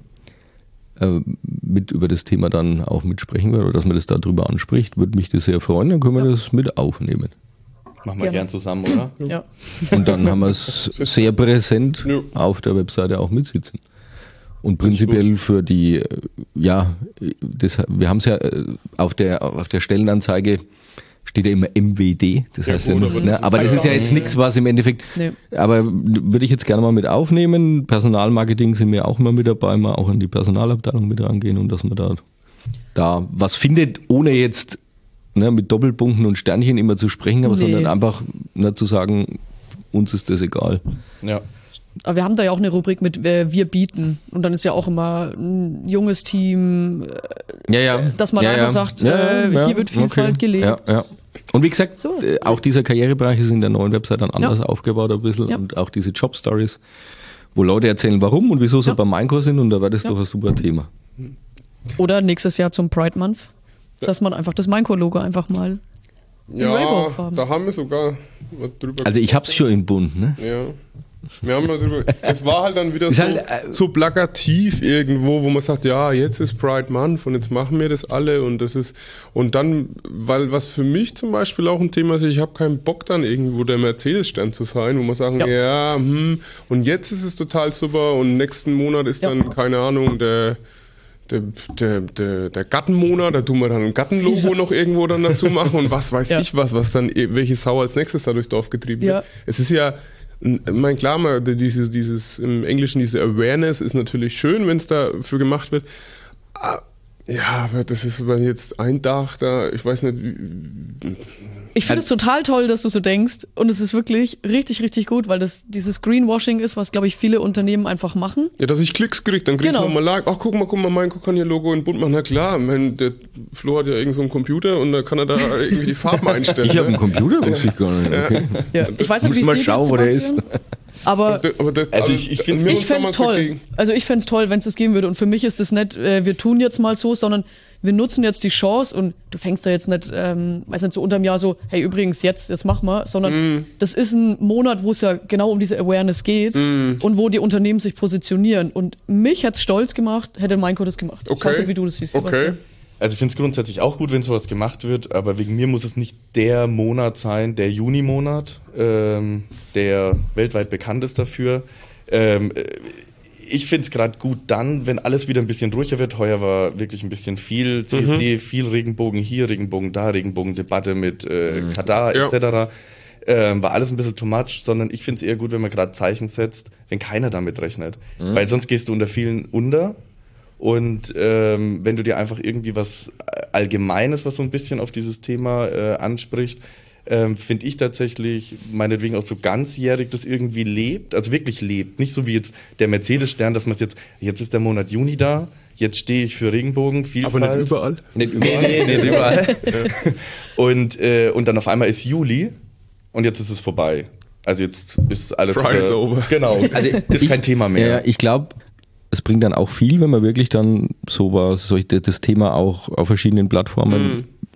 äh, mit über das Thema dann auch mitsprechen würde oder dass man das da drüber anspricht, würde mich das sehr freuen, dann können wir das mit aufnehmen. machen wir Gerne. gern zusammen, oder? Ja. Und dann haben wir es sehr präsent Ja. auf der Webseite auch mitsitzen. Und prinzipiell für die, äh, ja, das, wir haben es ja äh, auf der, auf der Stellenanzeige steht ja immer M W D, das Ja, heißt ja gut, noch, aber ne? das ist aber das halt ist ja auch- jetzt nichts, was im Endeffekt, Nee. aber würde ich jetzt gerne mal mit aufnehmen. Personalmarketing sind wir auch immer mit dabei, mal auch in die Personalabteilung mit rangehen und dass man da, da was findet, ohne jetzt ne, mit Doppelpunkten und Sternchen immer zu sprechen, aber Nee. sondern einfach ne, zu sagen, uns ist das egal. Ja. Aber wir haben da ja auch eine Rubrik mit äh, Wir bieten. Und dann ist ja auch immer ein junges Team, äh, Ja, ja. dass man ja, einfach ja. sagt, Ja, äh, ja, hier wird Vielfalt okay. gelebt. Ja, ja. Und wie gesagt, So. äh, auch dieser Karrierebereich ist in der neuen Website dann anders Ja. aufgebaut ein bisschen Ja. und auch diese Job-Stories, wo Leute erzählen, warum und wieso sie Ja. beim Mainkurs sind und da wäre das Ja. doch ein super Thema. Oder nächstes Jahr zum Pride Month, dass man einfach das Maincore-Logo einfach mal in Ja, Rainbow-Farben. da haben wir sogar mal drüber Also ich hab's schon im Bund, ne? Ja. Wir haben mal drüber. Es war halt dann wieder Ist so, halt, äh, so plakativ irgendwo, wo man sagt, ja, jetzt ist Pride Month und jetzt machen wir das alle und das ist und dann, weil was für mich zum Beispiel auch ein Thema ist, ich habe keinen Bock dann irgendwo der Mercedes-Stern zu sein, wo man sagen, ja, Ja. hm, und jetzt ist es total super und nächsten Monat ist Ja. dann, keine Ahnung, der der, der, der, der Gattenmonat, da tun wir dann ein Gattenlogo noch irgendwo dann dazu machen und was weiß Ja. ich was, was dann, welche Sau als nächstes da durchs Dorf getrieben Ja. wird. Es ist ja, ich meine, klar, mal dieses, dieses, im Englischen diese Awareness ist natürlich schön, wenn es dafür gemacht wird. Ah, ja, aber das ist weil jetzt ein Tag da, ich weiß nicht, wie- Ich finde es total toll, dass du so denkst. Und es ist wirklich richtig, richtig gut, weil das dieses Greenwashing ist, was, glaube ich, viele Unternehmen einfach machen. ja, dass ich Klicks kriege, dann kriege Genau. ich nochmal Like. Ach, guck mal, guck mal, mein kann hier Logo in bunt machen. Na klar, mein, der Flo hat ja irgend so einen Computer und da kann er da irgendwie die Farben einstellen. Ich habe einen ne? Computer, wusste ich gar nicht. Okay. Ja, ich weiß nicht, muss wie es mal dir schauen, geht, wo der Sebastian. Aber Aber das, Also ich- ich find's- wir ich uns fände es damals toll. dagegen- Also ich fände es toll, wenn es das geben würde. Und für mich ist es nicht, äh, wir tun jetzt mal so, sondern wir nutzen jetzt die Chance und du fängst da jetzt nicht, ähm, weiß nicht, so unterm Jahr so, hey, übrigens, jetzt, jetzt mach mal, sondern Mm. das ist ein Monat, wo es ja genau um diese Awareness geht Mm. und wo die Unternehmen sich positionieren. Und mich hätte es stolz gemacht, hätte Mainco das gemacht. Ich Okay. weiß nicht, wie du das siehst. Okay. Sebastian. Also ich finde es grundsätzlich auch gut, wenn sowas gemacht wird, aber wegen mir muss es nicht der Monat sein, der Juni-Monat, ähm, der weltweit bekannt ist dafür. Ähm, äh, ich finde es gerade gut dann, wenn alles wieder ein bisschen ruhiger wird. Heuer war wirklich ein bisschen viel C S D, viel Regenbogen hier, Regenbogen da, Regenbogen-Debatte mit äh, Katar Ja. et cetera. Ähm, war alles ein bisschen too much, sondern ich finde es eher gut, wenn man gerade Zeichen setzt, wenn keiner damit rechnet. Weil sonst gehst du unter vielen unter. Und ähm, wenn du dir einfach irgendwie was Allgemeines, was so ein bisschen auf dieses Thema äh, anspricht, ähm, finde ich tatsächlich meinetwegen auch so ganzjährig das irgendwie lebt, also wirklich lebt. Nicht so wie jetzt der Mercedes-Stern, dass man es jetzt, jetzt ist der Monat Juni da, jetzt stehe ich für Regenbogen, Vielfalt. Aber nicht überall. Nicht Nee, nee, nicht überall. und, äh, und dann auf einmal ist Juli und jetzt ist es vorbei. Also jetzt ist alles Pride is over. Genau, Also ist ich- kein Thema mehr. Ja, ich glaube, es bringt dann auch viel, wenn man wirklich dann so was, so das Thema auch auf verschiedenen Plattformen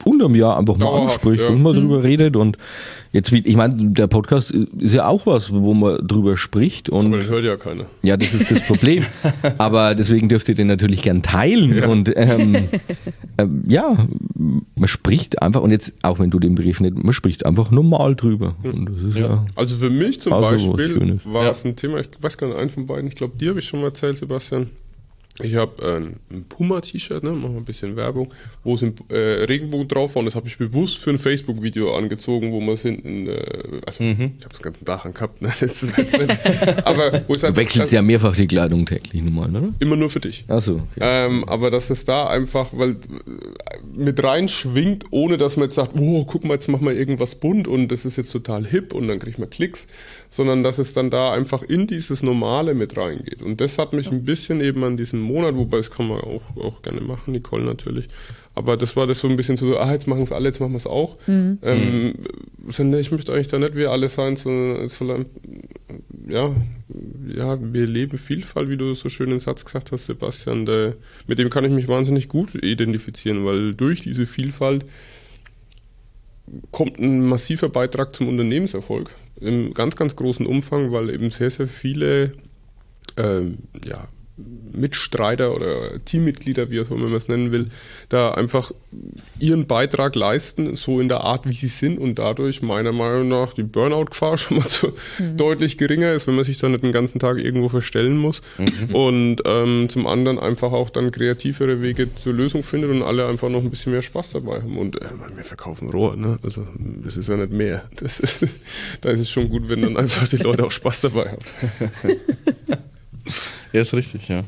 unterm Jahr einfach mal Dauerhaft, anspricht ja. und mal drüber redet. Und jetzt, wie- ich meine, der Podcast ist ja auch was, wo man drüber spricht. Und Aber das hört ja keiner. ja, das ist das Problem. Aber deswegen dürft ihr den natürlich gern teilen. Ja. Und ähm, ähm, ja, man spricht einfach, und jetzt, auch wenn du den Brief nicht, man spricht einfach normal drüber. Und das ist ja, Also für mich zum Also was Beispiel Schönes. war Ja. es ein Thema, ich weiß gar nicht, einen von beiden, ich glaube, dir habe ich schon mal erzählt, Sebastian. Ich habe ein, ein Puma-T-Shirt, ne, machen wir ein bisschen Werbung, wo es ein äh, Regenbogen drauf war und das habe ich bewusst für ein Facebook-Video angezogen, wo man es hinten, äh, also ich habe es den ganzen Tag angehabt, ne, das ist halt, aber wo es du halt, wechselst ja mehrfach die Kleidung täglich normal, oder? immer nur für dich. Achso, okay. Ähm, aber dass es da einfach, weil äh, mit rein schwingt, ohne dass man jetzt sagt, oh, guck mal, jetzt machen wir irgendwas bunt und das ist jetzt total hip und dann kriegt man Klicks, sondern dass es dann da einfach in dieses Normale mit reingeht. Und das hat mich ein bisschen eben an diesen Monat, wobei das kann man auch, auch gerne machen, Nicole natürlich. Aber das war das so ein bisschen so, ah, jetzt machen es alle, jetzt machen wir es auch. Mhm. Ähm, mhm. Ich möchte eigentlich da nicht wie alle sein, sondern es soll, ja, ja, wir leben Vielfalt, wie du so schön den Satz gesagt hast, Sebastian. Der, mit dem kann ich mich wahnsinnig gut identifizieren, weil durch diese Vielfalt kommt ein massiver Beitrag zum Unternehmenserfolg im ganz, ganz großen Umfang, weil eben sehr, sehr viele ähm, ja, Mitstreiter oder Teammitglieder, wie auch immer man es nennen will, da einfach ihren Beitrag leisten, so in der Art, wie sie sind und dadurch meiner Meinung nach die Burnout-Gefahr schon mal so mhm. deutlich geringer ist, wenn man sich dann nicht den ganzen Tag irgendwo verstellen muss mhm. und ähm, zum anderen einfach auch dann kreativere Wege zur Lösung findet und alle einfach noch ein bisschen mehr Spaß dabei haben und äh, wir verkaufen Rohr, ne? Also das ist ja nicht mehr. Das ist, da ist es schon gut, wenn dann einfach die Leute auch Spaß dabei haben. Ja, ist richtig, ja.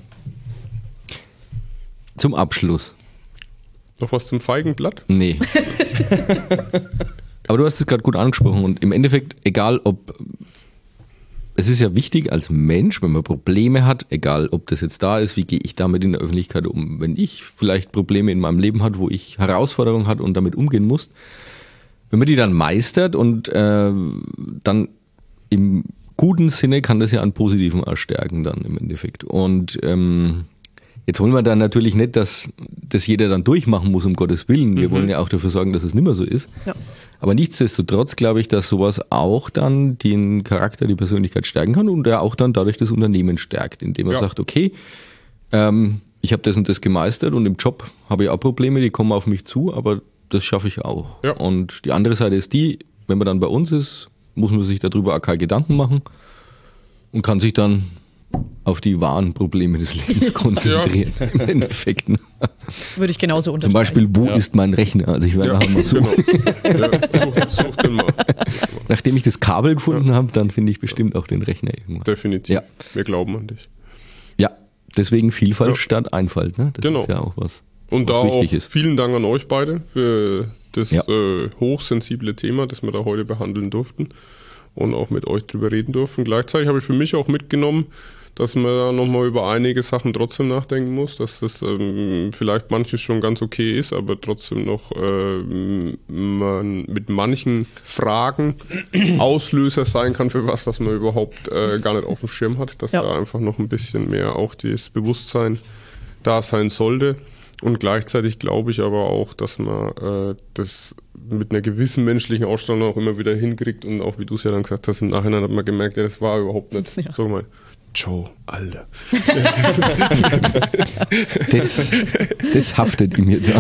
Zum Abschluss. Noch was zum Feigenblatt? Nee. Aber du hast es gerade gut angesprochen und im Endeffekt, egal ob, es ist ja wichtig als Mensch, wenn man Probleme hat, egal ob das jetzt da ist, wie gehe ich damit in der Öffentlichkeit um, wenn ich vielleicht Probleme in meinem Leben habe, wo ich Herausforderungen habe und damit umgehen muss, wenn man die dann meistert und äh, dann im guten Sinne kann das ja an Positiven erstärken dann im Endeffekt. Und ähm, jetzt wollen wir dann natürlich nicht, dass das jeder dann durchmachen muss, um Gottes Willen. Wir mhm. wollen ja auch dafür sorgen, dass es nicht mehr so ist. Ja. Aber nichtsdestotrotz glaube ich, dass sowas auch dann den Charakter, die Persönlichkeit stärken kann und er auch dann dadurch das Unternehmen stärkt, indem er ja. sagt, okay, ähm, ich habe das und das gemeistert und im Job habe ich auch Probleme, die kommen auf mich zu, aber das schaffe ich auch. Ja. Und die andere Seite ist die, wenn man dann bei uns ist, muss man sich darüber auch keine Gedanken machen und kann sich dann auf die wahren Probleme des Lebens konzentrieren. Ja. Im Endeffekt. Würde ich genauso unterschreiben. Zum Beispiel, wo ja. ist mein Rechner? Also ich werde ja, nachher mal suchen. Genau. Ja, such, such den mal. Nachdem ich das Kabel gefunden ja. habe, dann finde ich bestimmt auch den Rechner irgendwann. Definitiv. Ja. Wir glauben an dich. Ja, deswegen Vielfalt ja. statt Einfalt. Ne? Das genau. ist ja auch was, und was da wichtig auch ist. Vielen Dank an euch beide für das ja. äh, hochsensible Thema, das wir da heute behandeln durften und auch mit euch drüber reden durften. Gleichzeitig habe ich für mich auch mitgenommen, dass man da nochmal über einige Sachen trotzdem nachdenken muss, dass das ähm, vielleicht manches schon ganz okay ist, aber trotzdem noch ähm, man mit manchen Fragen Auslöser sein kann für was, was man überhaupt äh, gar nicht auf dem Schirm hat, dass ja. da einfach noch ein bisschen mehr auch das Bewusstsein da sein sollte. Und gleichzeitig glaube ich aber auch, dass man äh, das mit einer gewissen menschlichen Ausstrahlung auch immer wieder hinkriegt und auch, wie du es ja dann gesagt hast, im Nachhinein hat man gemerkt, ja, das war überhaupt nicht, ja. sag mal, Joe, Alter. Das, das haftet ihm jetzt an.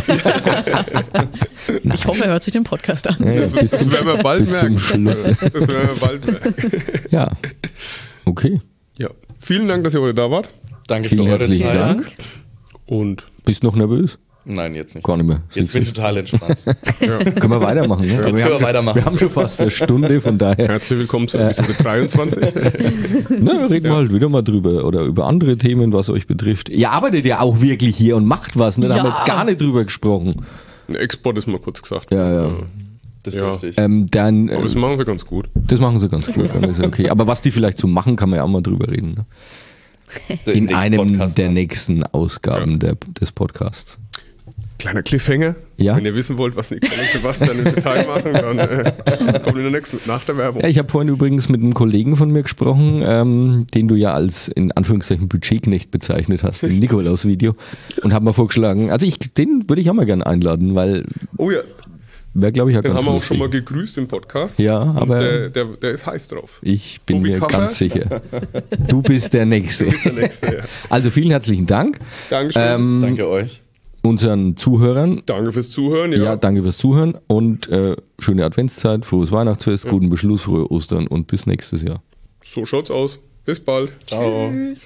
Ich hoffe, er hört sich den Podcast an. Ja, das bis zum, das werden wir bald bis merken. Zum Schluss. Das werden wir bald merken. Ja, okay. Ja, vielen Dank, dass ihr heute da wart. Danke Vielen für eure herzlichen Zeit. Dank. Und bist du noch nervös? Nein, jetzt nicht. Gar nicht mehr. Jetzt bin ich total entspannt. Ja. Können wir weitermachen, ne? Jetzt wir, können haben wir schon, weitermachen. wir haben schon fast eine Stunde, von daher. Herzlich willkommen zu Episode dreiundzwanzig. Na, reden wir Ja. halt wieder mal drüber oder über andere Themen, was euch betrifft. Ihr arbeitet ja auch wirklich hier und macht was, ne? Da Ja. haben wir jetzt gar nicht drüber gesprochen. Export ist mal kurz gesagt. Ja, ja. Das ist Ja. richtig. Ähm, dann, Aber das äh, machen sie ganz gut. das machen sie ganz gut, dann ist ja okay. Aber was die vielleicht so machen, kann man ja auch mal drüber reden. Ne? Der In nächste einem Podcast der dann. nächsten Ausgaben Ja. der, des Podcasts. Kleiner Cliffhanger. Ja. Wenn ihr wissen wollt, was Nicole und Sebastian im Detail machen, dann äh, das kommt in der nächsten, nach der Werbung. Ja, ich habe vorhin übrigens mit einem Kollegen von mir gesprochen, ähm, den du ja als in Anführungszeichen Budgetknecht bezeichnet hast, im Nikolaus-Video, und habe mal vorgeschlagen, also ich, den würde ich auch mal gerne einladen, weil Oh ja, wäre, glaube ich, ja Den ganz haben wir auch lustig. schon mal gegrüßt im Podcast. Ja, Und aber der, der, der ist heiß drauf. ich bin Tobi mir Kammer? ganz sicher. Du bist der Nächste. Du bist der Nächste, ja. Also vielen herzlichen Dank. Dankeschön. Ähm, Danke euch. Unseren Zuhörern. Danke fürs Zuhören. Ja, Ja, danke fürs Zuhören und äh, schöne Adventszeit, frohes Weihnachtsfest, guten Beschluss, frohe Ostern und bis nächstes Jahr. so schaut's aus. Bis bald. Ciao. Tschüss.